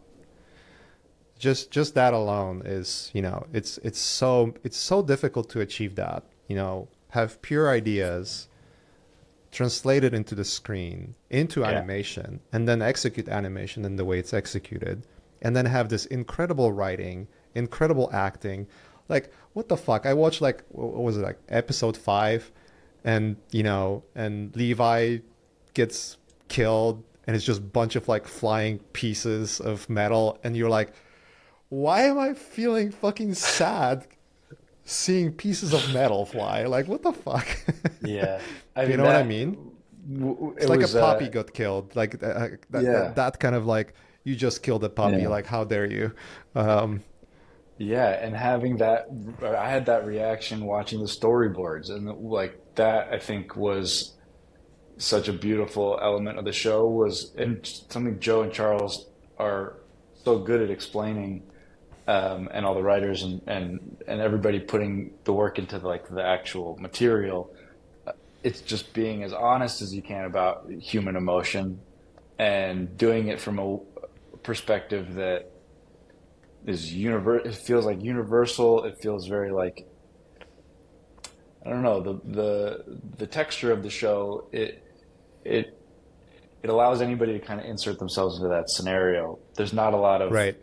Just just that alone is, you know, it's it's so it's so difficult to achieve that. you know, have pure ideas translated into the screen, into Yeah. animation, and then execute animation in the way it's executed, and then have this incredible writing, incredible acting. Like, what the fuck? I watched, like, what was it, like episode five, and, you know, and Levi gets killed, and it's just a bunch of like flying pieces of metal, and you're like, why am I feeling fucking sad seeing pieces of metal fly? Like, what the fuck? Yeah. I You mean, know what I that- mean? w- It's it like was, a puppy uh, got killed. Like uh, that, Yeah. that, that kind of like, you just killed a puppy. Yeah. Like, how dare you? Um, Yeah, and having that, I had that reaction watching the storyboards, and like that, I think was such a beautiful element of the show. Was and something Joe and Charles are so good at explaining, um, and all the writers and and and everybody putting the work into like the actual material. It's just being as honest as you can about human emotion, and doing it from a perspective that is univer- it feels like universal. It feels very like, I don't know, the the the texture of the show, it it it allows anybody to kind of insert themselves into that scenario. There's not a lot of right.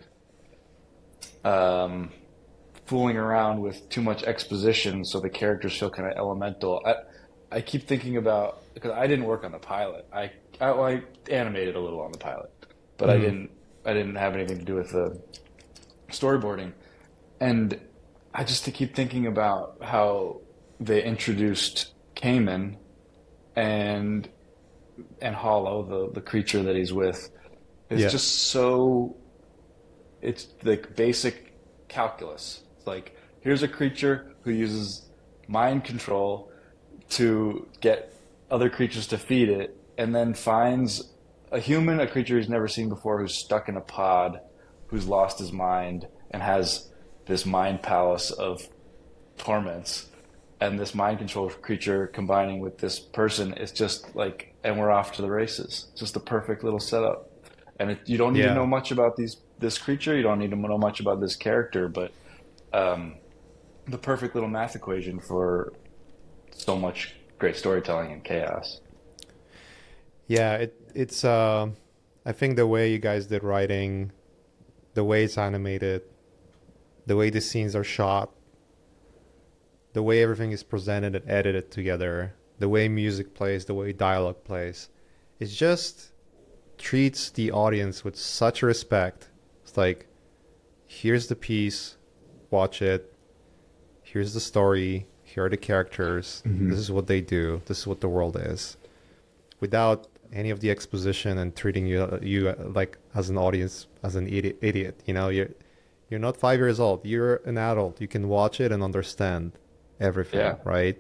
um, fooling around with too much exposition, so the characters feel kind of elemental. I I keep thinking about, because I didn't work on the pilot. I I, well, I animated a little on the pilot, but I Mhm. didn't I didn't have anything to do with the storyboarding. And I just keep thinking about how they introduced Cayman and and Hollow, the the creature that he's with. It's Yeah. just so, it's like basic calculus. It's like, here's a creature who uses mind control to get other creatures to feed it, and then finds a human, a creature he's never seen before, who's stuck in a pod, who's lost his mind, and has this mind palace of torments. And this mind control creature combining with this person, it's just like, and we're off to the races. It's just the perfect little setup. And it, you don't need Yeah. to know much about these this creature. You don't need to know much about this character, but um, the perfect little math equation for so much great storytelling and chaos. Yeah, it it's uh, I think the way you guys did writing, the way it's animated, the way the scenes are shot, the way everything is presented and edited together, the way music plays, the way dialogue plays, it just treats the audience with such respect. It's like, here's the piece, watch it. Here's the story. Here are the characters. Mm-hmm. This is what they do. This is what the world is. Without any of the exposition and treating you you uh, like as an audience as an idiot. idiot. You know, you're you're not five years old. You're an adult. You can watch it and understand everything, Yeah. right?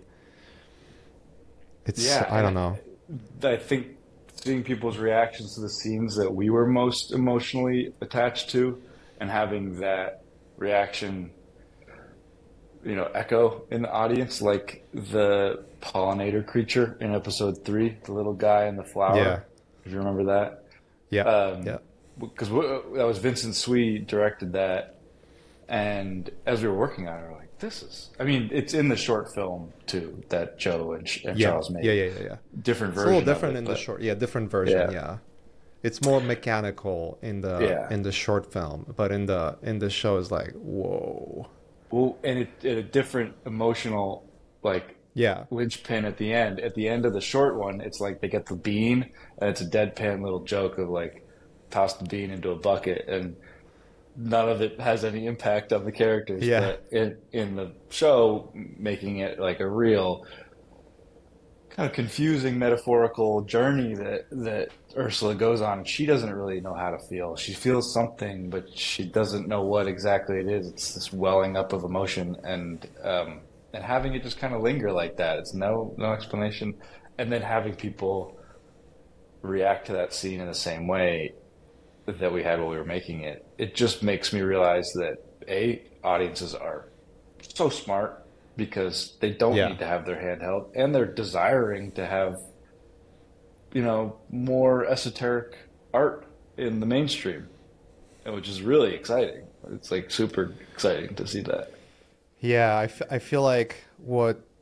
It's Yeah, I don't and know. I think seeing people's reactions to the scenes that we were most emotionally attached to, and having that reaction, you know, echo in the audience, like the pollinator creature in episode three, the little guy in the flower. Yeah. If you remember that. Yeah, Um, yeah, Because that was Vincent Sui directed that, and as we were working on it, we were like, "This is." I mean, it's in the short film too that Joe and, and yeah, Charles made. yeah, yeah, yeah, yeah. Different It's a version. little different of it, in the but- short. Yeah, different version. Yeah. Yeah. It's more mechanical in the Yeah. in the short film, but in the in the show is like, whoa. Well, and it, it a different emotional like Yeah, linchpin at the end. At the end of the short one, it's like they get the bean, and it's a deadpan little joke of like, toss the bean into a bucket, and none of it has any impact on the characters. Yeah. But in in the show, making it like a real kind of confusing metaphorical journey that that Ursula goes on. She doesn't really know how to feel. She feels something, but she doesn't know what exactly it is. It's this welling up of emotion, and um, and having it just kind of linger like that. It's no no explanation, and then having people react to that scene in the same way that we had while we were making it. It just makes me realize that A, audiences are so smart because they don't Yeah. need to have their hand held, and they're desiring to have, you know, more esoteric art in the mainstream, which is really exciting. It's like super exciting to see that. yeah. I, f- I feel like what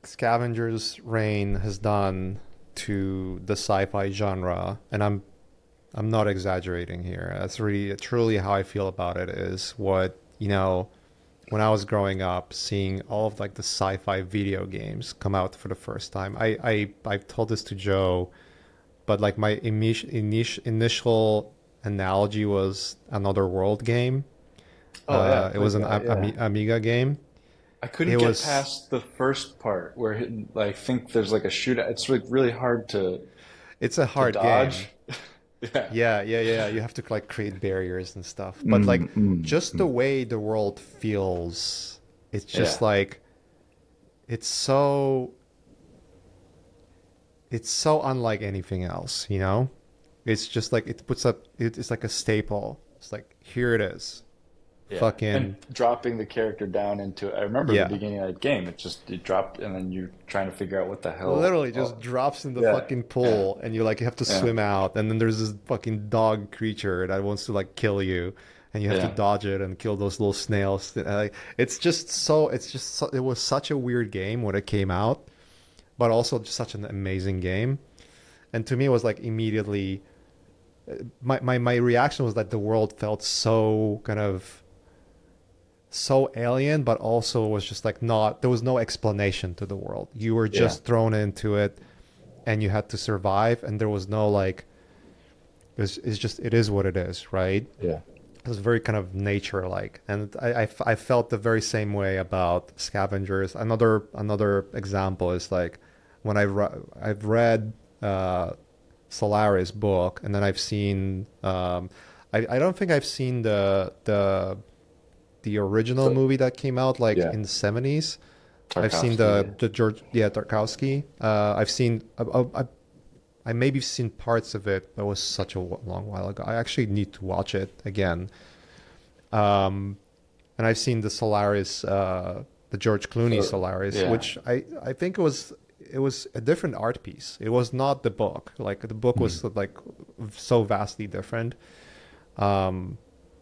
Scavenger's Reign has done to the sci-fi genre, and I'm I'm not exaggerating here. That's really truly how I feel about it. Is what you know when I was growing up, seeing all of like the sci-fi video games come out for the first time. I I I've told this to Joe, but like my initial initial analogy was Another World game. Oh Uh, yeah, it was played an that. Am- Yeah. Ami- Amiga game. I couldn't It get was past the first part where he- like, I think there's like a shootout. It's like really hard to it's a to hard game. dodge. Yeah. Yeah, yeah, yeah. You have to like create barriers and stuff. But Mm, like mm, just the mm. way the world feels, it's just Yeah. like it's so it's so unlike anything else, you know? It's just like it puts up it- it's like a staple. It's like here it is. Yeah. And Fucking dropping the character down into, I remember the yeah. beginning of that game, it just, it dropped and then you're trying to figure out what the hell. Literally just Oh, drops in the yeah. fucking Yeah. pool and you like you have to Yeah. swim out and then there's this fucking dog creature that wants to like kill you and you have to Yeah. dodge it and kill those little snails. Uh, Like it's just so it's just so, it was such a weird game when it came out, but also just such an amazing game. And to me it was like immediately my my my reaction was that the world felt so kind of so alien, but also was just like not, there was no explanation to the world. You were Yeah. just thrown into it and you had to survive, and there was no like, it's, it's just, it is what it is, right? Yeah. It was very kind of nature like. And I, I, I felt the very same way about Scavengers. Another, another example is like when I've, re- I've read uh, Solaris book, and then I've seen, um, I, I don't think I've seen the, the, the original So, movie that came out like yeah. in the seventies. I've seen Tarkovsky. the the George yeah Tarkovsky. Uh, I've seen I, I, I maybe seen parts of it, but it was such a long while ago. I actually need to watch it again. Um, and I've seen the Solaris, uh, the George Clooney So, Solaris, yeah. which I I think it was it was a different art piece. It was not the book. Like the book was like so vastly different. Um,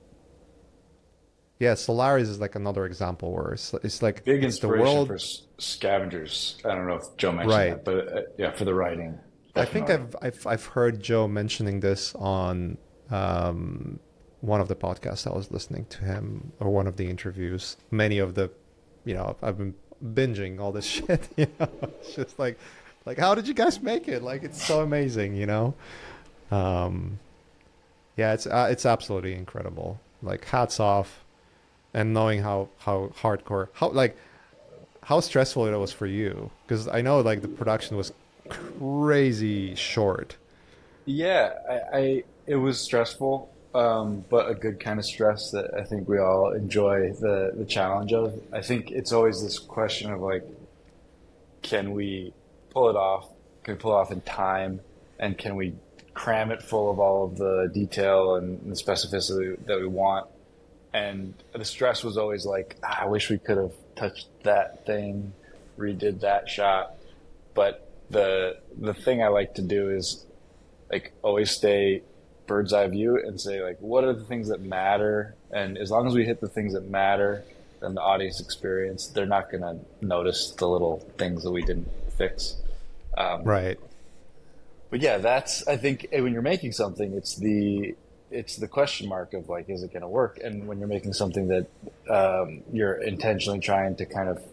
Yeah, Solaris is like another example where it's, it's like Big it's the inspiration world. for S- Scavengers. I don't know if Joe mentioned Right. that, but uh, yeah, for the writing, I think definitely. I've I've I've heard Joe mentioning this on um, one of the podcasts I was listening to him, or one of the interviews. Many of the, you know, I've been binging all this shit. You know, it's just like, like how did you guys make it? Like it's so amazing, you know. Um, yeah, it's uh, it's absolutely incredible. Like hats off, and knowing how how hardcore, how like how stressful it was for you, because I know like the production was crazy short. Yeah, I, I it was stressful, um, but a good kind of stress that I think we all enjoy the the challenge of. I think it's always this question of like, can we pull it off? Can we pull it off in time? And can we cram it full of all of the detail and the specificity that we want? And the stress was always like, ah, I wish we could have touched that thing, redid that shot. But the the thing I like to do is like always stay bird's eye view and say like, what are the things that matter? And as long as we hit the things that matter, then the audience experience, they're not going to notice the little things that we didn't fix. Um, Right. but yeah, that's, I think when you're making something, it's the it's the question mark of like, is it going to work? And when you're making something that um, you're intentionally trying to kind of,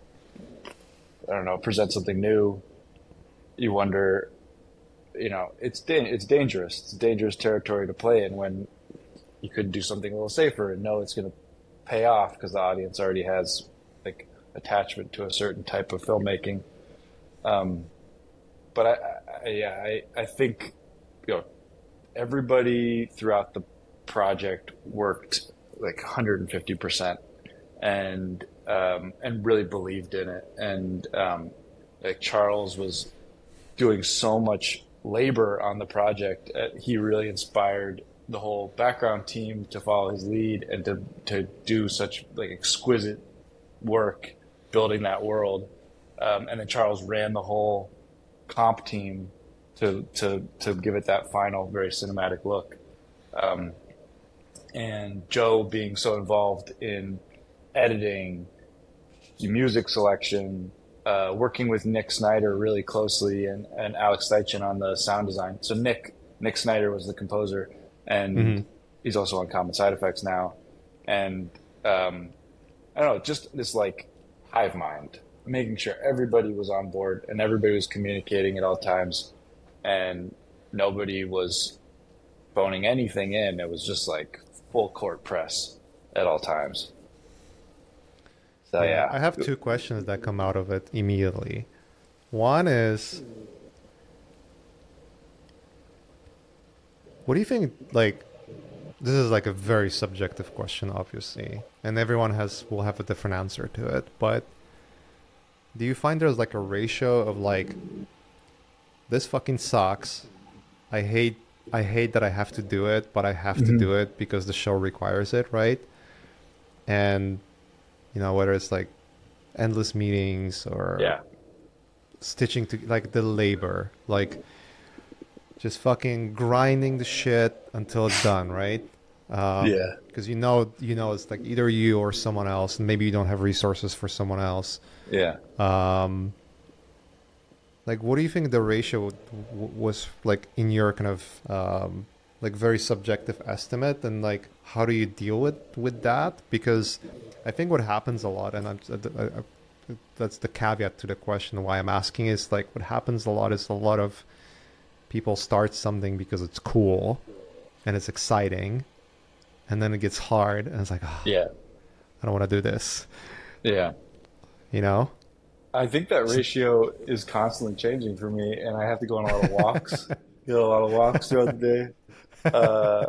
I don't know, present something new, you wonder, you know, it's da- it's dangerous. It's dangerous territory to play in when you could do something a little safer and know it's going to pay off because the audience already has like attachment to a certain type of filmmaking. Um, but I, I, yeah, I, I think, you know, everybody throughout the project worked like one hundred fifty percent and um, and really believed in it. And um, like Charles was doing so much labor on the project. Uh, he really inspired the whole background team to follow his lead and to to do such like exquisite work building that world. Um, and then Charles ran the whole comp team to to to give it that final very cinematic look. Um, and Joe being so involved in editing, music selection, uh, working with Nick Snyder really closely and, and Alex Steichen on the sound design. So Nick Nick Snyder was the composer, and Mm-hmm. he's also on Common Side Effects now. And um, I don't know, just this like hive mind, making sure everybody was on board and everybody was communicating at all times, and nobody was phoning anything in. It was just like full court press at all times. So Yeah, yeah, I have two questions that come out of it immediately. One is, what do you think, like, this is like a very subjective question, obviously, and everyone has will have a different answer to it, but do you find there's like a ratio of like, this fucking sucks, I hate I hate that I have to do it, but I have to Mhm. do it because the show requires it, right? And you know, whether it's like endless meetings or yeah, stitching to like the labor, like just fucking grinding the shit until it's done, right? Um, yeah, because you know, you know, it's like either you or someone else, and maybe you don't have resources for someone else. yeah. Um, like, what do you think the ratio w- w- was like in your kind of um, like very subjective estimate, and like how do you deal with with that? Because I think what happens a lot, and I'm, I, I, that's the caveat to the question why I'm asking is like what happens a lot is a lot of people start something because it's cool and it's exciting, and then it gets hard and it's like, oh, Yeah, I don't want to do this, yeah. you know? I think that ratio is constantly changing for me, and I have to go on a lot of walks. You know, a lot of walks throughout the day. Uh,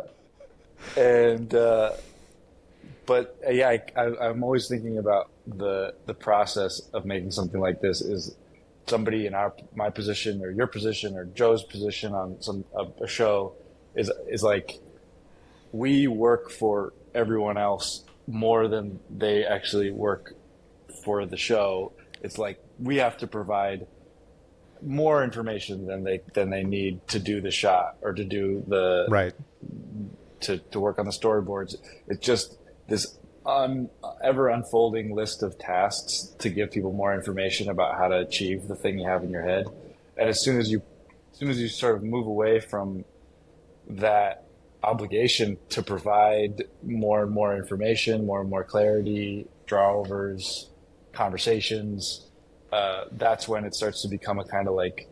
and uh, but uh, yeah, I, I, I'm always thinking about the the process of making something like this. Is somebody in our my position or your position or Joe's position on some a, a show is is like we work for everyone else more than they actually work for the show. It's like we have to provide more information than they than they need to do the shot or to do the Right. to, to work on the storyboards. It's just this un, ever unfolding list of tasks to give people more information about how to achieve the thing you have in your head. And as soon as you as soon as you sort of move away from that obligation to provide more and more information, more and more clarity, drawovers, conversations, uh, that's when it starts to become a kind of like,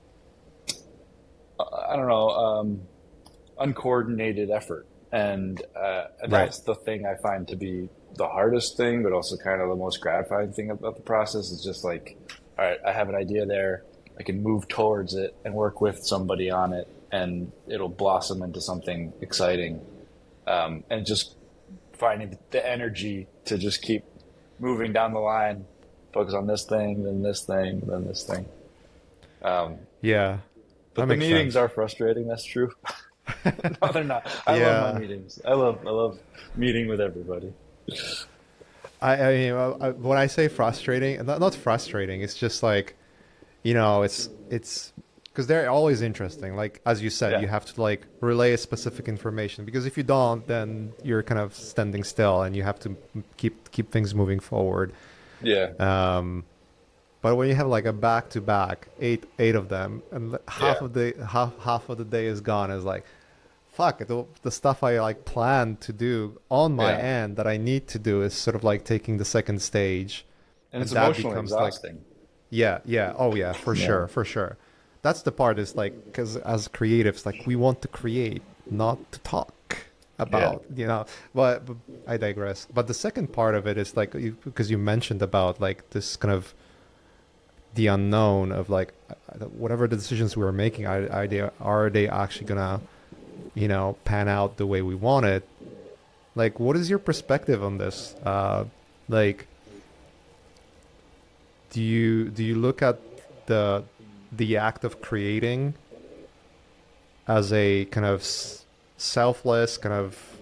uh, I don't know, um, uncoordinated effort. And uh, that's Right. the thing I find to be the hardest thing, but also kind of the most gratifying thing about the process is just like, all right, I have an idea there. I can move towards it and work with somebody on it, and it'll blossom into something exciting. Um, and just finding the energy to just keep moving down the line, focus on this thing, then this thing, then this thing. Um, Yeah. but That the makes meetings sense. are frustrating. That's true. No, they're not. I love my Yeah. meetings. I love I love meeting with everybody. I, I mean, I, I- when I say frustrating, not, not frustrating, it's just like, you know, it's, it's, because they're always interesting. Like, as you said, Yeah. you have to like relay a specific information because if you don't, then you're kind of standing still and you have to keep, keep things moving forward. Yeah. Um, but when you have like a back to back, eight, eight of them, and half Yeah. of the, half, half of the day is gone, is like, fuck, the, the stuff I like planned to do on my Yeah. end that I need to do is sort of like taking the second stage. And it's that emotionally becomes like, exhausting. yeah, yeah, oh yeah, for Yeah. sure, for sure. That's the part is like, because as creatives, like we want to create, not to talk about, you know, but, but I digress. But the second part of it is like, you, because you mentioned about like this kind of the unknown of like, uh, whatever the decisions we were making, are, are they, are they actually gonna, you know, pan out the way we want it? Like, what is your perspective on this? Uh, like, do you do you look at the the act of creating as a kind of s- selfless kind of,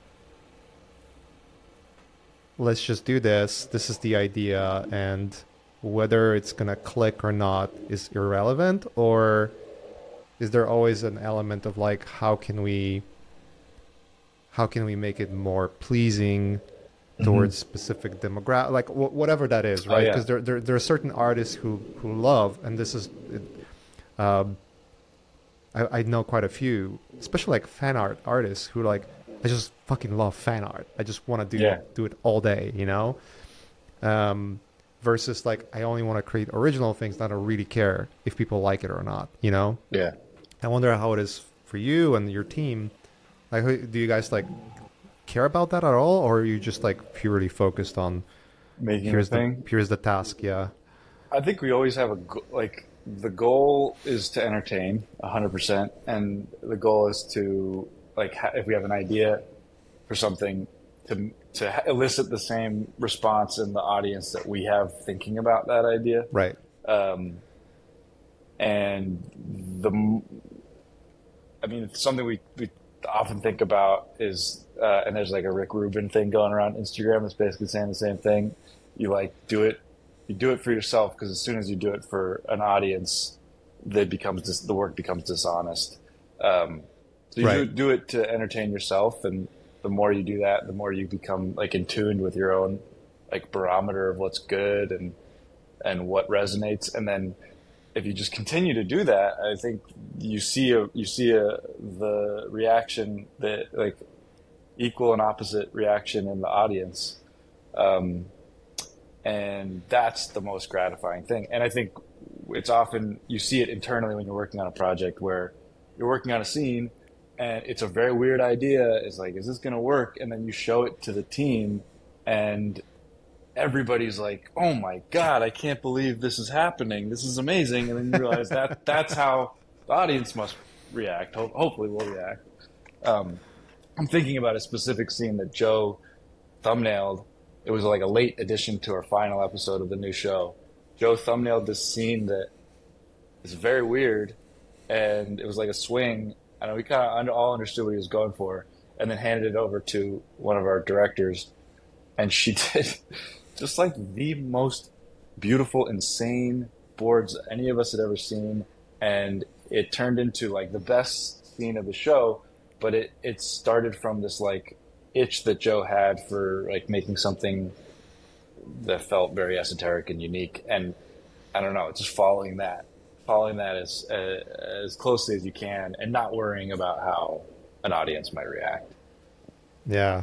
let's just do this, this is the idea, and whether it's gonna click or not is irrelevant, or is there always an element of like, how can we how can we make it more pleasing towards specific demographic, like w- whatever that is, Oh right? yeah. Because there, there there are certain artists who who love, and this is, um, I, I know quite a few, especially like fan art artists who like, I just fucking love fan art. I just want to do Yeah. do it all day, you know. Um, versus like I only want to create original things that I don't really care if people like it or not, you know. Yeah. I wonder how it is for you and your team. Like, who- do you guys like care about that at all, or are you just like purely focused on Making a here's the thing. here's the task? Yeah, I think we always have a go- like the goal is to entertain one hundred percent, and the goal is to like ha- if we have an idea for something to to ha- elicit the same response in the audience that we have thinking about that idea. right. Um, and the m- I mean something we, we often think about is uh, and there's like a Rick Rubin thing going around Instagram that's basically saying the same thing. You like do it you do it for yourself, because as soon as you do it for an audience, that becomes dis- the work becomes dishonest. Um, so you Right. do, do it to entertain yourself, and the more you do that, the more you become like in tune with your own like barometer of what's good and and what resonates. And then if you just continue to do that, I think you see a you see a the reaction that like equal and opposite reaction in the audience. Um, and that's the most gratifying thing. And I think it's often you see it internally when you're working on a project where you're working on a scene and it's a very weird idea. It's like, is this going to work? And then you show it to the team and everybody's like, oh my God, I can't believe this is happening. This is amazing. And then you realize that that's how the audience must react. Ho- hopefully will react. Um, I'm thinking about a specific scene that Joe thumbnailed. It was like a late addition to our final episode of the new show. Joe thumbnailed this scene that is very weird, and it was like a swing. And we kind of all understood what he was going for, and then handed it over to one of our directors, and she did just like the most beautiful, insane boards any of us had ever seen, and it turned into like the best scene of the show. But it it started from this like itch that Joe had for like making something that felt very esoteric and unique, and I don't know, just following that, following that as uh, as closely as you can, and not worrying about how an audience might react. Yeah,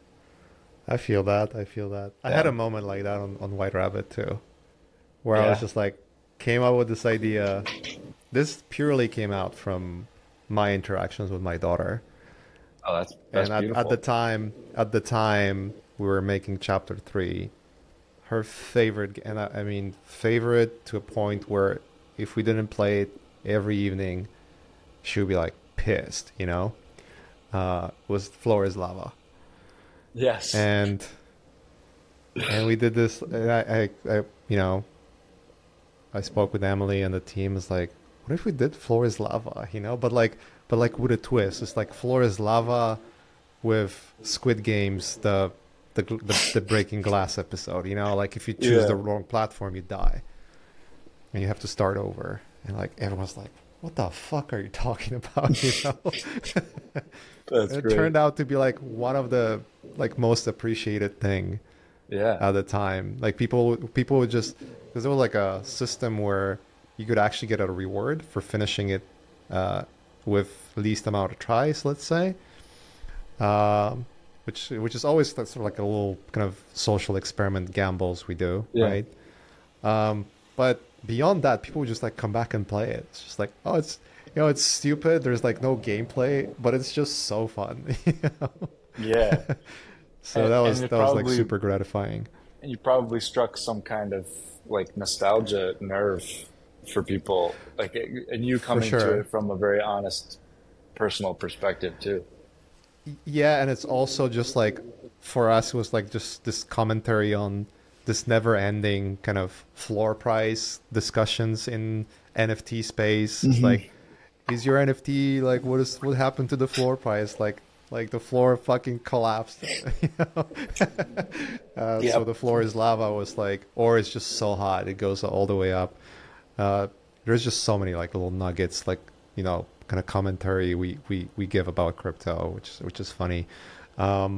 I feel that. I feel that. I Yeah. had a moment like that on, on White Rabbit too, where I was Yeah. just like, came up with this idea. This purely came out from my interactions with my daughter. Oh, that's that's and at, beautiful. at the time, at the time we were making chapter three. Her favorite, and I, I mean favorite to a point where if we didn't play it every evening, she would be like pissed, you know. Uh, was Floor is Lava, Yes. and and we did this. And I, I, I, you know, I spoke with Emily and the team. Is like, what if we did Floor is Lava, you know? But like, but like with a twist. It's like Floor is Lava with Squid Games, the the the, the breaking glass episode. You know, like if you choose Yeah. the wrong platform, you die, and you have to start over. And like everyone's like, what the fuck are you talking about? You know. That's It great. turned out to be like one of the like most appreciated thing Yeah. at the time. Like people people would just, because there was like a system where you could actually get a reward for finishing it uh, with least amount of tries, let's say, um, which which is always sort of like a little kind of social experiment gambles we do, Yeah. right? Um, but beyond that, people would just like come back and play it. It's just like, oh, it's, you know, it's stupid. There's like no gameplay, but it's just so fun. You know? Yeah. So And- that was and that it was like probably- super gratifying. And you probably struck some kind of like nostalgia nerve for people, like, and you coming sure. to it from a very honest, personal perspective too. Yeah, and it's also just like for us, it was like just this commentary on this never-ending kind of floor price discussions in N F T space. It's like, is your N F T like what is what happened to the floor price? Like, like the floor fucking collapsed. You know? uh, Yep. So the floor is lava was like, or it's just so hot it goes all the way up. Uh, there's just so many like little nuggets, like, you know, kind of commentary we, we, we give about crypto, which which is funny. Um,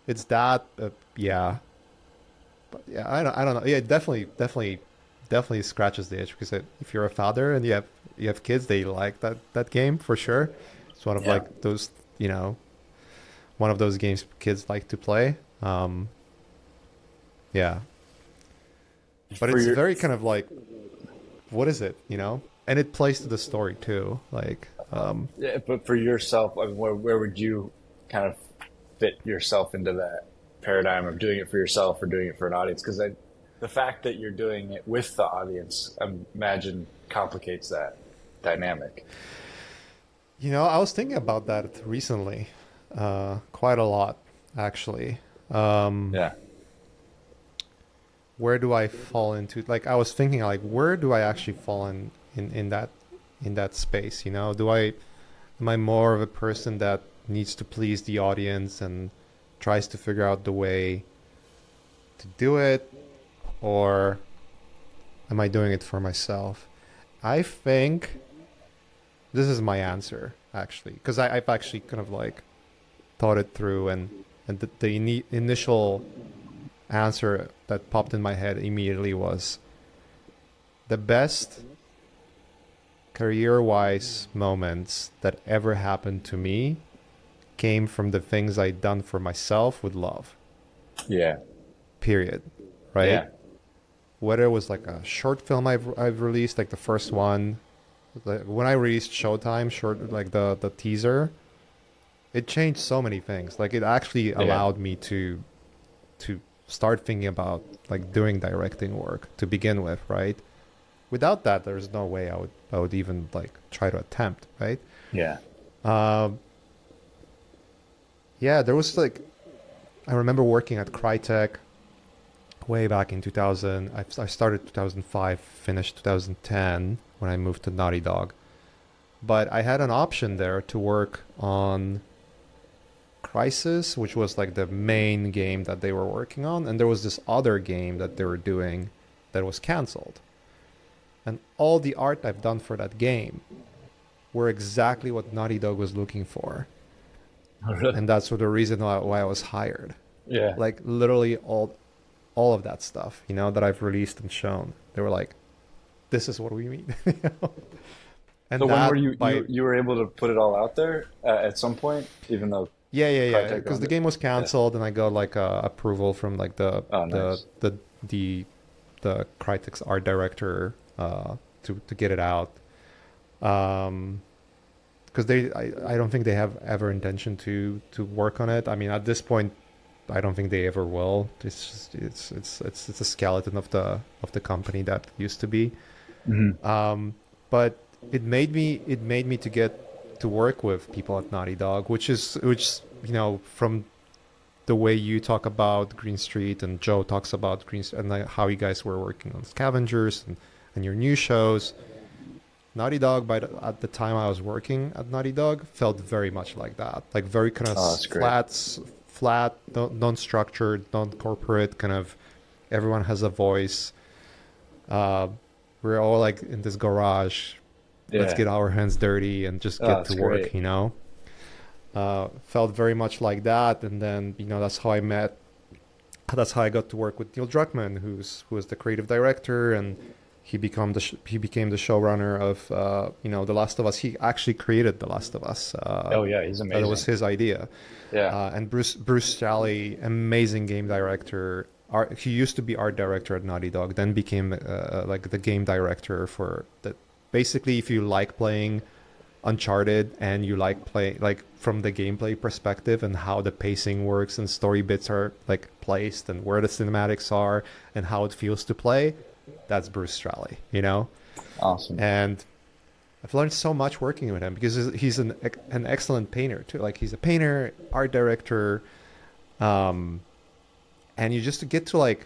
it's that. Uh, yeah, but yeah, I don't. I don't know. Yeah, it definitely, definitely, definitely scratches the itch because it, if you're a father and you have you have kids, they like that that game for sure. It's one of Yeah. like those, you know, one of those games kids like to play. Um, yeah, but For it's your very kind of like, what is it, you know? And it plays to the story too. Like, um, yeah, but for yourself, I mean, where where would you kind of fit yourself into that paradigm of doing it for yourself or doing it for an audience? Because the fact that you're doing it with the audience, I imagine, complicates that dynamic. you know, I was thinking about that recently, uh, quite a lot, actually. Um, Yeah. where do I fall into? Like, I was thinking, like, where do I actually fall in in in that in that space? You know, do I am I more of a person that needs to please the audience and tries to figure out the way to do it, or am I doing it for myself? I think this is my answer actually, because I've actually kind of like thought it through, and and the, the ini initial answer that popped in my head immediately was the best career-wise moments that ever happened to me came from the things I'd done for myself with love. Yeah. Period. Right? Yeah. Whether it was like a short film I've I've released, like the first one, like when I released Showtime, short like the the teaser, it changed so many things. Like it actually Yeah. allowed me to to start thinking about like doing directing work to begin with, right? Without that, there's no way I would I would even like try to attempt, right? Yeah. Um, yeah, there was like I remember working at Crytek way back in two thousand. I, I started two thousand five, finished two thousand ten when I moved to Naughty Dog. But I had an option there to work on Crysis, which was like the main game that they were working on, and there was this other game that they were doing that was canceled. And all the art I've done for that game were exactly what Naughty Dog was looking for. Oh, really? And that's the reason why, why I was hired. Yeah. Like literally all all of that stuff, you know, that I've released and shown. They were like, this is what we need. You know? And So when that were you, by- you you were able to put it all out there uh, at some point, even though Yeah, yeah, yeah. Crytek Because owned the it? game was canceled, and I got like uh, approval from like the Oh, the, nice. the the the Crytek's art director uh, to to get it out. Um, because they, I, I don't think they have ever intention to to work on it. I mean, at this point, I don't think they ever will. It's just, it's it's it's it's a skeleton of the of the company that used to be. Mhm. Um, but it made me it made me to get to work with people at Naughty Dog, which is which you know, from the way you talk about Green Street and Joe talks about Green Street and like how you guys were working on Scavengers and, and your new shows. Naughty Dog, by the, at the time I was working at Naughty Dog, felt very much like that, like very kind of Oh, that's great. flat, s- flat, non- non-structured, non-corporate kind of. Everyone has a voice. Uh, we're all like in this garage. Let's Yeah. get our hands dirty and just Oh, get that's to work, great. you know? Uh, felt very much like that. And then, you know, that's how I met, that's how I got to work with Neil Druckmann, who's, who was the creative director, and he become the, sh- he became the showrunner of, uh, you know, The Last of Us. He actually created The Last of Us. Uh, Oh yeah, he's amazing. that was his idea. Yeah. Uh, and Bruce Bruce Straley, amazing game director. Art, he used to be art director at Naughty Dog, then became uh, like the game director for the. Basically, if you like playing Uncharted and you like play like from the gameplay perspective and how the pacing works and story bits are like placed and where the cinematics are and how it feels to play, that's Bruce Straley, you know. Awesome. And I've learned so much working with him because he's an an excellent painter too. Like he's a painter, art director, um, and you just get to like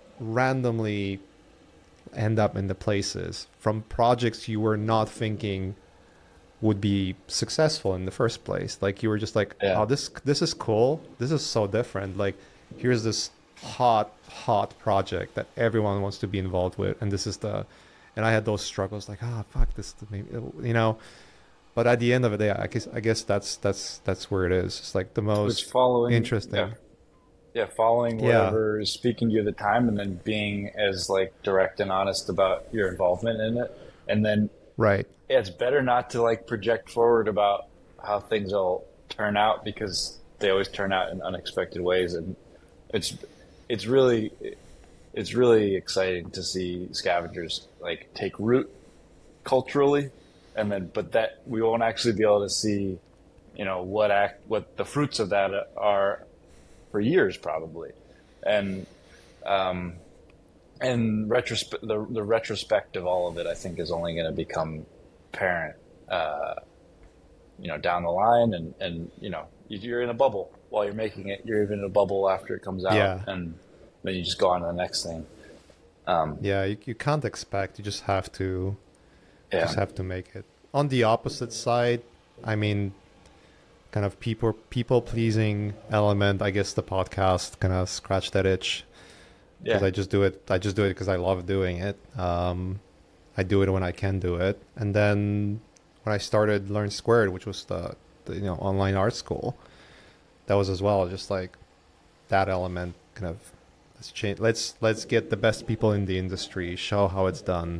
randomly end up in the places from projects you were not thinking would be successful in the first place. Like you were just like, Yeah. oh, this this is cool. This is so different. Like here's this hot hot project that everyone wants to be involved with, and this is the. And I had those struggles, like, ah, oh, fuck this, maybe, you know. But at the end of the day, I guess I guess that's that's that's where it is. It's like the Which most following interesting. yeah. yeah, following Yeah, whatever is speaking to you at the time, and then being as like direct and honest about your involvement in it. And then right. yeah, it's better not to like project forward about how things will turn out, because they always turn out in unexpected ways. And it's it's really it's really exciting to see Scavengers like take root culturally, and then but that we won't actually be able to see, you know, what act what the fruits of that are for years probably. And um and retrospect the, the retrospect of all of it, I think, is only going to become apparent uh you know, down the line. And and you know, you're in a bubble while you're making it, you're even in a bubble after it comes out. Yeah. And then you just go on to the next thing. um Yeah, you, you can't expect. You just have to yeah just have to make it. On the opposite side, I mean, kind of people people pleasing element. I guess the podcast kind of scratched that itch because yeah I just do it. I just do it because I love doing it. Um, I do it when I can do it, and then when I started Learn Squared, which was the, the you know online art school, that was as well just like that element. Kind of let's change. Let's let's get the best people in the industry. Show how it's done.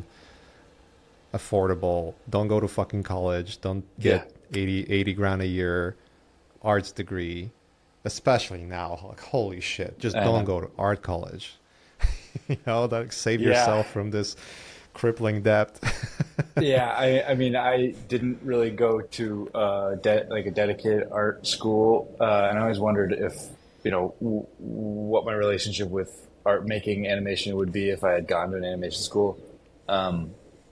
Affordable. Don't go to fucking college. Don't get yeah eighty, eighty grand a year arts degree, especially now. Like, holy shit. Just I don't know. go to art college. You know, like save Yeah. yourself from this crippling debt. Yeah, I, I mean, I didn't really go to uh, de- like a dedicated art school, uh, and I always wondered if, you know, w- what my relationship with art making animation would be if I had gone to an animation school. Um,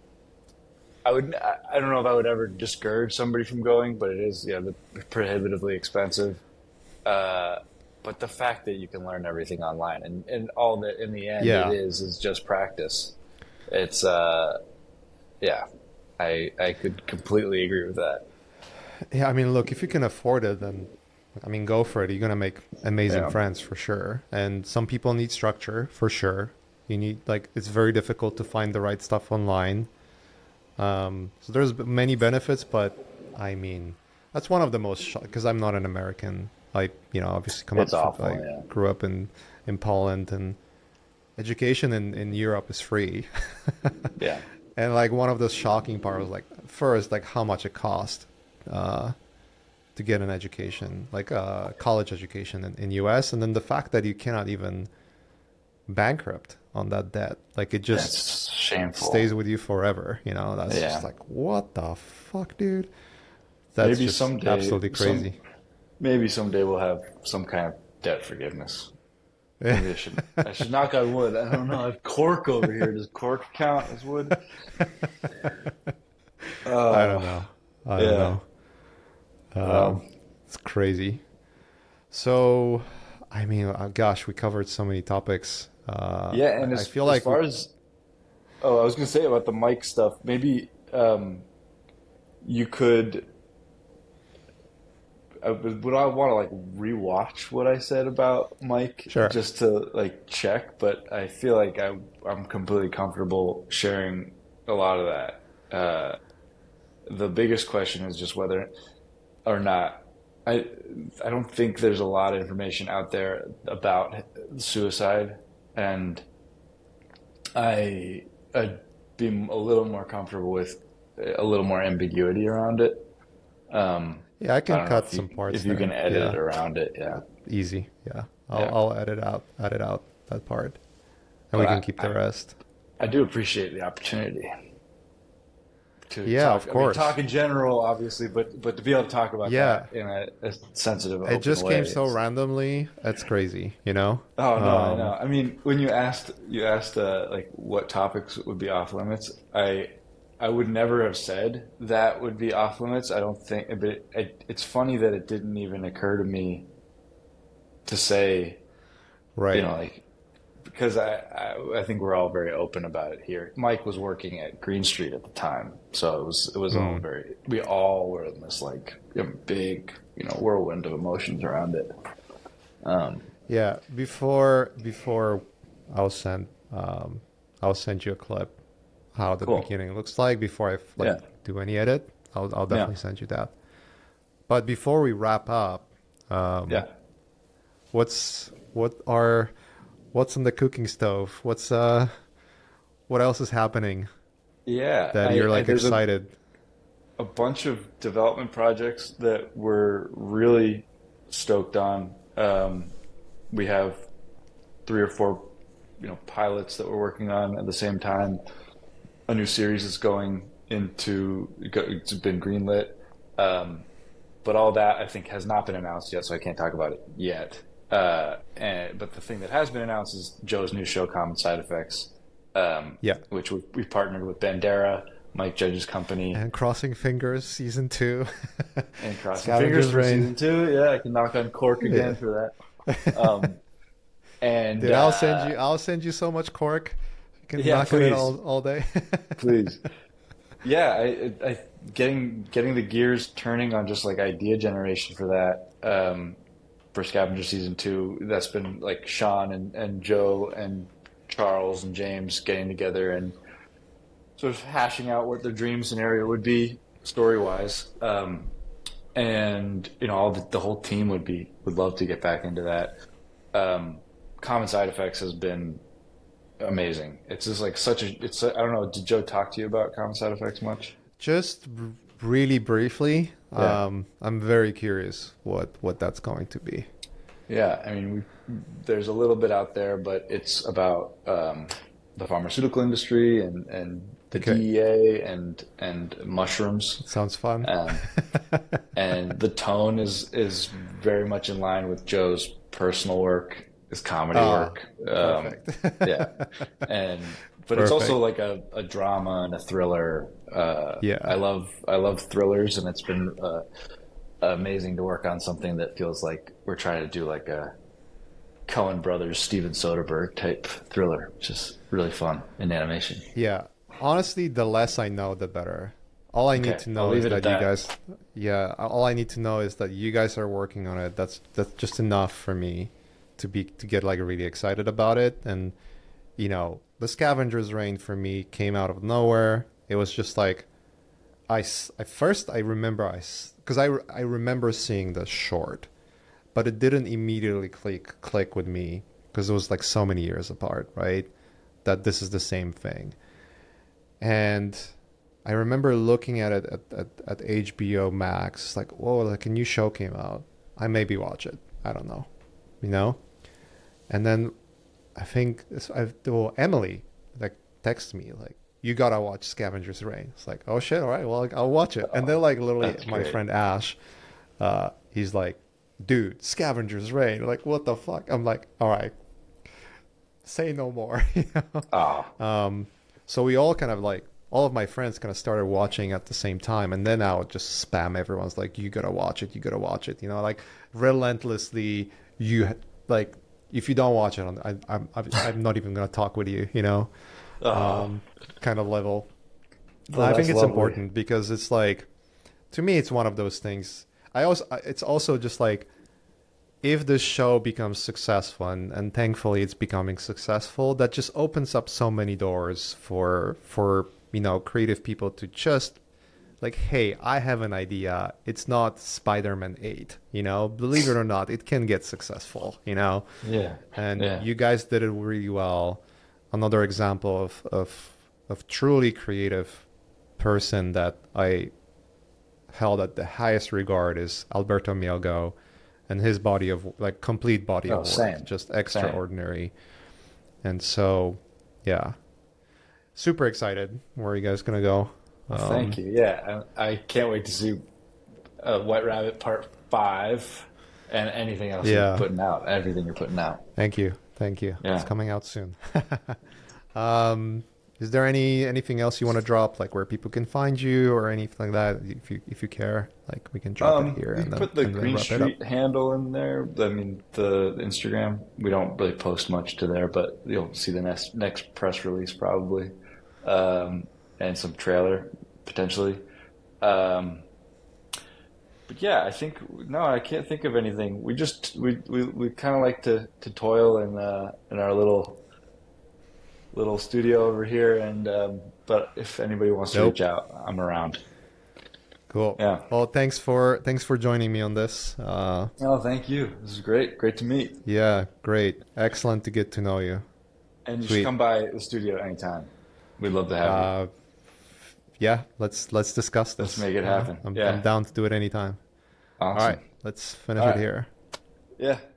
I would, I I don't know if I would ever discourage somebody from going, but it is, yeah, the prohibitively expensive. Uh, but the fact that you can learn everything online, and, and all that in the end Yeah. it is is just practice. It's uh, yeah, I I could completely agree with that. Yeah, I mean, look, if you can afford it, then I mean, go for it. You're gonna make amazing Yeah. friends for sure. And some people need structure for sure. You need like it's very difficult to find the right stuff online. Um, so there's b- many benefits, but I mean, that's one of the most because I'm not an American. I you know obviously come It's up awful, I yeah. grew up in in Poland, and education in in Europe is free. Yeah, And like one of the shocking part was like first like how much it cost uh, to get an education, like uh, college education in, in U S, and then the fact that you cannot even bankrupt on that debt, like it just that's shameful. stays with you forever. You know, that's Yeah. just like what the fuck, dude. That's Maybe just someday, absolutely some- crazy. Maybe someday we'll have some kind of debt forgiveness. Maybe I should I should knock on wood. I don't know. I have cork over here. Does cork count as wood? Uh, I don't know. I don't yeah. know. Um, Um, it's crazy. So, I mean, uh, gosh, we covered so many topics. Uh, Yeah, and I, as, I feel as like far we- as oh, I was gonna say about the mic stuff. Maybe um, you could. I would, would I want to like rewatch what I said about Mike Sure. just to like check? But I feel like I I'm completely comfortable sharing a lot of that. Uh, the biggest question is just whether or not. I I don't think there's a lot of information out there about suicide, and I I'd be a little more comfortable with a little more ambiguity around it. Um, yeah, I I can don't know cut if you, some parts if you there. can edit Yeah, it around it. Yeah, easy. Yeah, I'll Yeah. I'll edit out edit out that part, and But we can I- keep the I- rest. I do appreciate the opportunity to Yeah, talk. of I mean, course. talk in general, obviously, but but to be able to talk about Yeah. that in a, a sensitive, It open just way, came so it's- randomly. It's crazy, you know. Oh no, I Um, know. I mean, when you asked you asked uh, like what topics would be off limits, I I would never have said that would be off limits. I don't think, but it, it, it's funny that it didn't even occur to me to say, Right. you know, like because I, I I think we're all very open about it here. Mike was working at Green Street at the time, so it was it was all Mm. very. We all were in this like you know, big you know whirlwind of emotions around it. Um, Yeah, before before I'll send um I'll send you a clip how the Cool. beginning looks like before I like Yeah. do any edit. I'll I'll definitely Yeah. send you that. But before we wrap up, um yeah. What's what are what's on the cooking stove? What's uh what else is happening Yeah, that I, you're I like there's a, excited? a bunch of development projects that we're really stoked on. Um, we have three or four, you know, pilots that we're working on at the same time. A new series is going into, it's been greenlit. Um, but all that I think has not been announced yet, so I can't talk about it yet. Uh, and but the thing that has been announced is Joe's new show, Common Side Effects, um, Yeah. which we, we partnered with Bandera, Mike Judge's company, And crossing fingers, season two. and crossing fingers Scavengers for Reign. season two. Yeah, I can knock on cork Yeah. again for that. Um, and Dude, I'll send uh, you I'll send you so much cork. You can yeah, knock on it please, all all day. please. Yeah, I, I getting getting the gears turning on just like idea generation for that. Um, for Scavenger season two, that's been like Sean and, and Joe and Charles and James getting together and sort of hashing out what their dream scenario would be story wise. Um, and you know, all the, the whole team would be would love to get back into that. Um, Common Side Effects has been amazing. It's just like such a. It's I don't know. Did Joe talk to you about Common Side Effects much? Just r- really briefly, Yeah. um, I'm very curious what what that's going to be. Yeah, I mean, we, there's a little bit out there, but it's about um, the pharmaceutical industry and, and the Okay. D E A and and mushrooms, Sounds fun. um, and the tone is is very much in line with Joe's personal work, his comedy Ah, work. Um, perfect. yeah, and but it's Perfect. also like a, a drama and a thriller. Uh, Yeah. I love I love thrillers, and it's been uh, amazing to work on something that feels like we're trying to do like a Coen Brothers, Steven Soderbergh type thriller, which is really fun in animation. Yeah. Honestly, the less I know, the better. All I need Okay, to I'll know leave is it at that you that. guys, yeah, all I need to know is that you guys are working on it. That's that's just enough for me to be to get like really excited about it. And you know, the Scavengers Reign for me came out of nowhere. It was just like I s- at first I remember I because I re- I remember seeing the short, but it didn't immediately click click with me because it was like so many years apart, right? That this is the same thing. And I remember looking at it at, at, at H B O Max, like, whoa, like a new show came out. I maybe watch it. I don't know, you know? And then I think, it's- I've, well, Emily, like, texted me, like, you gotta watch Scavenger's Reign. It's like, oh shit, all right, well, like, I'll watch it. And then, like, literally, That's my great. friend Ash, uh, he's like, dude, Scavenger's Reign. Like, what the fuck? I'm like, all right, say no more, you know? Oh, Um, so we all kind of like all of my friends kind of started watching at the same time, and then I would just spam everyone's like, "You gotta watch it, you gotta watch it," you know, like relentlessly. You like if you don't watch it, I, I'm I'm I'm not even gonna talk with you, you know, oh, um, kind of level. And well, I think that's it's lovely. important because it's like, to me, it's one of those things. I also, it's also just like if this show becomes successful, and, and thankfully it's becoming successful, that just opens up so many doors for for you know creative people to just like, hey, I have an idea. It's not Spider-Man eight, you know, believe it or not, it can get successful, you know. Yeah, And yeah. you guys did it really well. Another example of of of truly creative person that I held at the highest regard is Alberto Mielgo and his body of like complete body Oh, of work, same, just same. extraordinary. And so, yeah, super excited. Where are you guys gonna go? Well, thank Um, you. Yeah, I, I can't wait to see uh, White Rabbit Part Five and anything else you're yeah, putting out. Everything you're putting out. thank you, thank you. It's Yeah. coming out soon. um, is there any anything else you want to drop, like where people can find you or anything like that? If you if you care, like we can drop it Um, here you and can then put the and then Green wrap it up. Street handle in there. I mean, the Instagram. We don't really post much to there, but you'll see the next next press release probably, um, and some trailer potentially. Um, but yeah, I think no, I can't think of anything. We just we we, we kind of like to to toil in uh, in our little little studio over here, and um, but if anybody wants to reach Nope. out, I'm around. Cool. Yeah. Well, thanks for thanks for joining me on this. Uh, Oh, thank you. This is great. Great to meet. yeah, great. Excellent to get to know you. And you Sweet. should come by the studio anytime. We'd love to have you. Uh, yeah, let's let's discuss this. Let's make it Uh, happen. I'm, Yeah. I'm down to do it anytime. Awesome. All right, let's finish All it right. here. Yeah.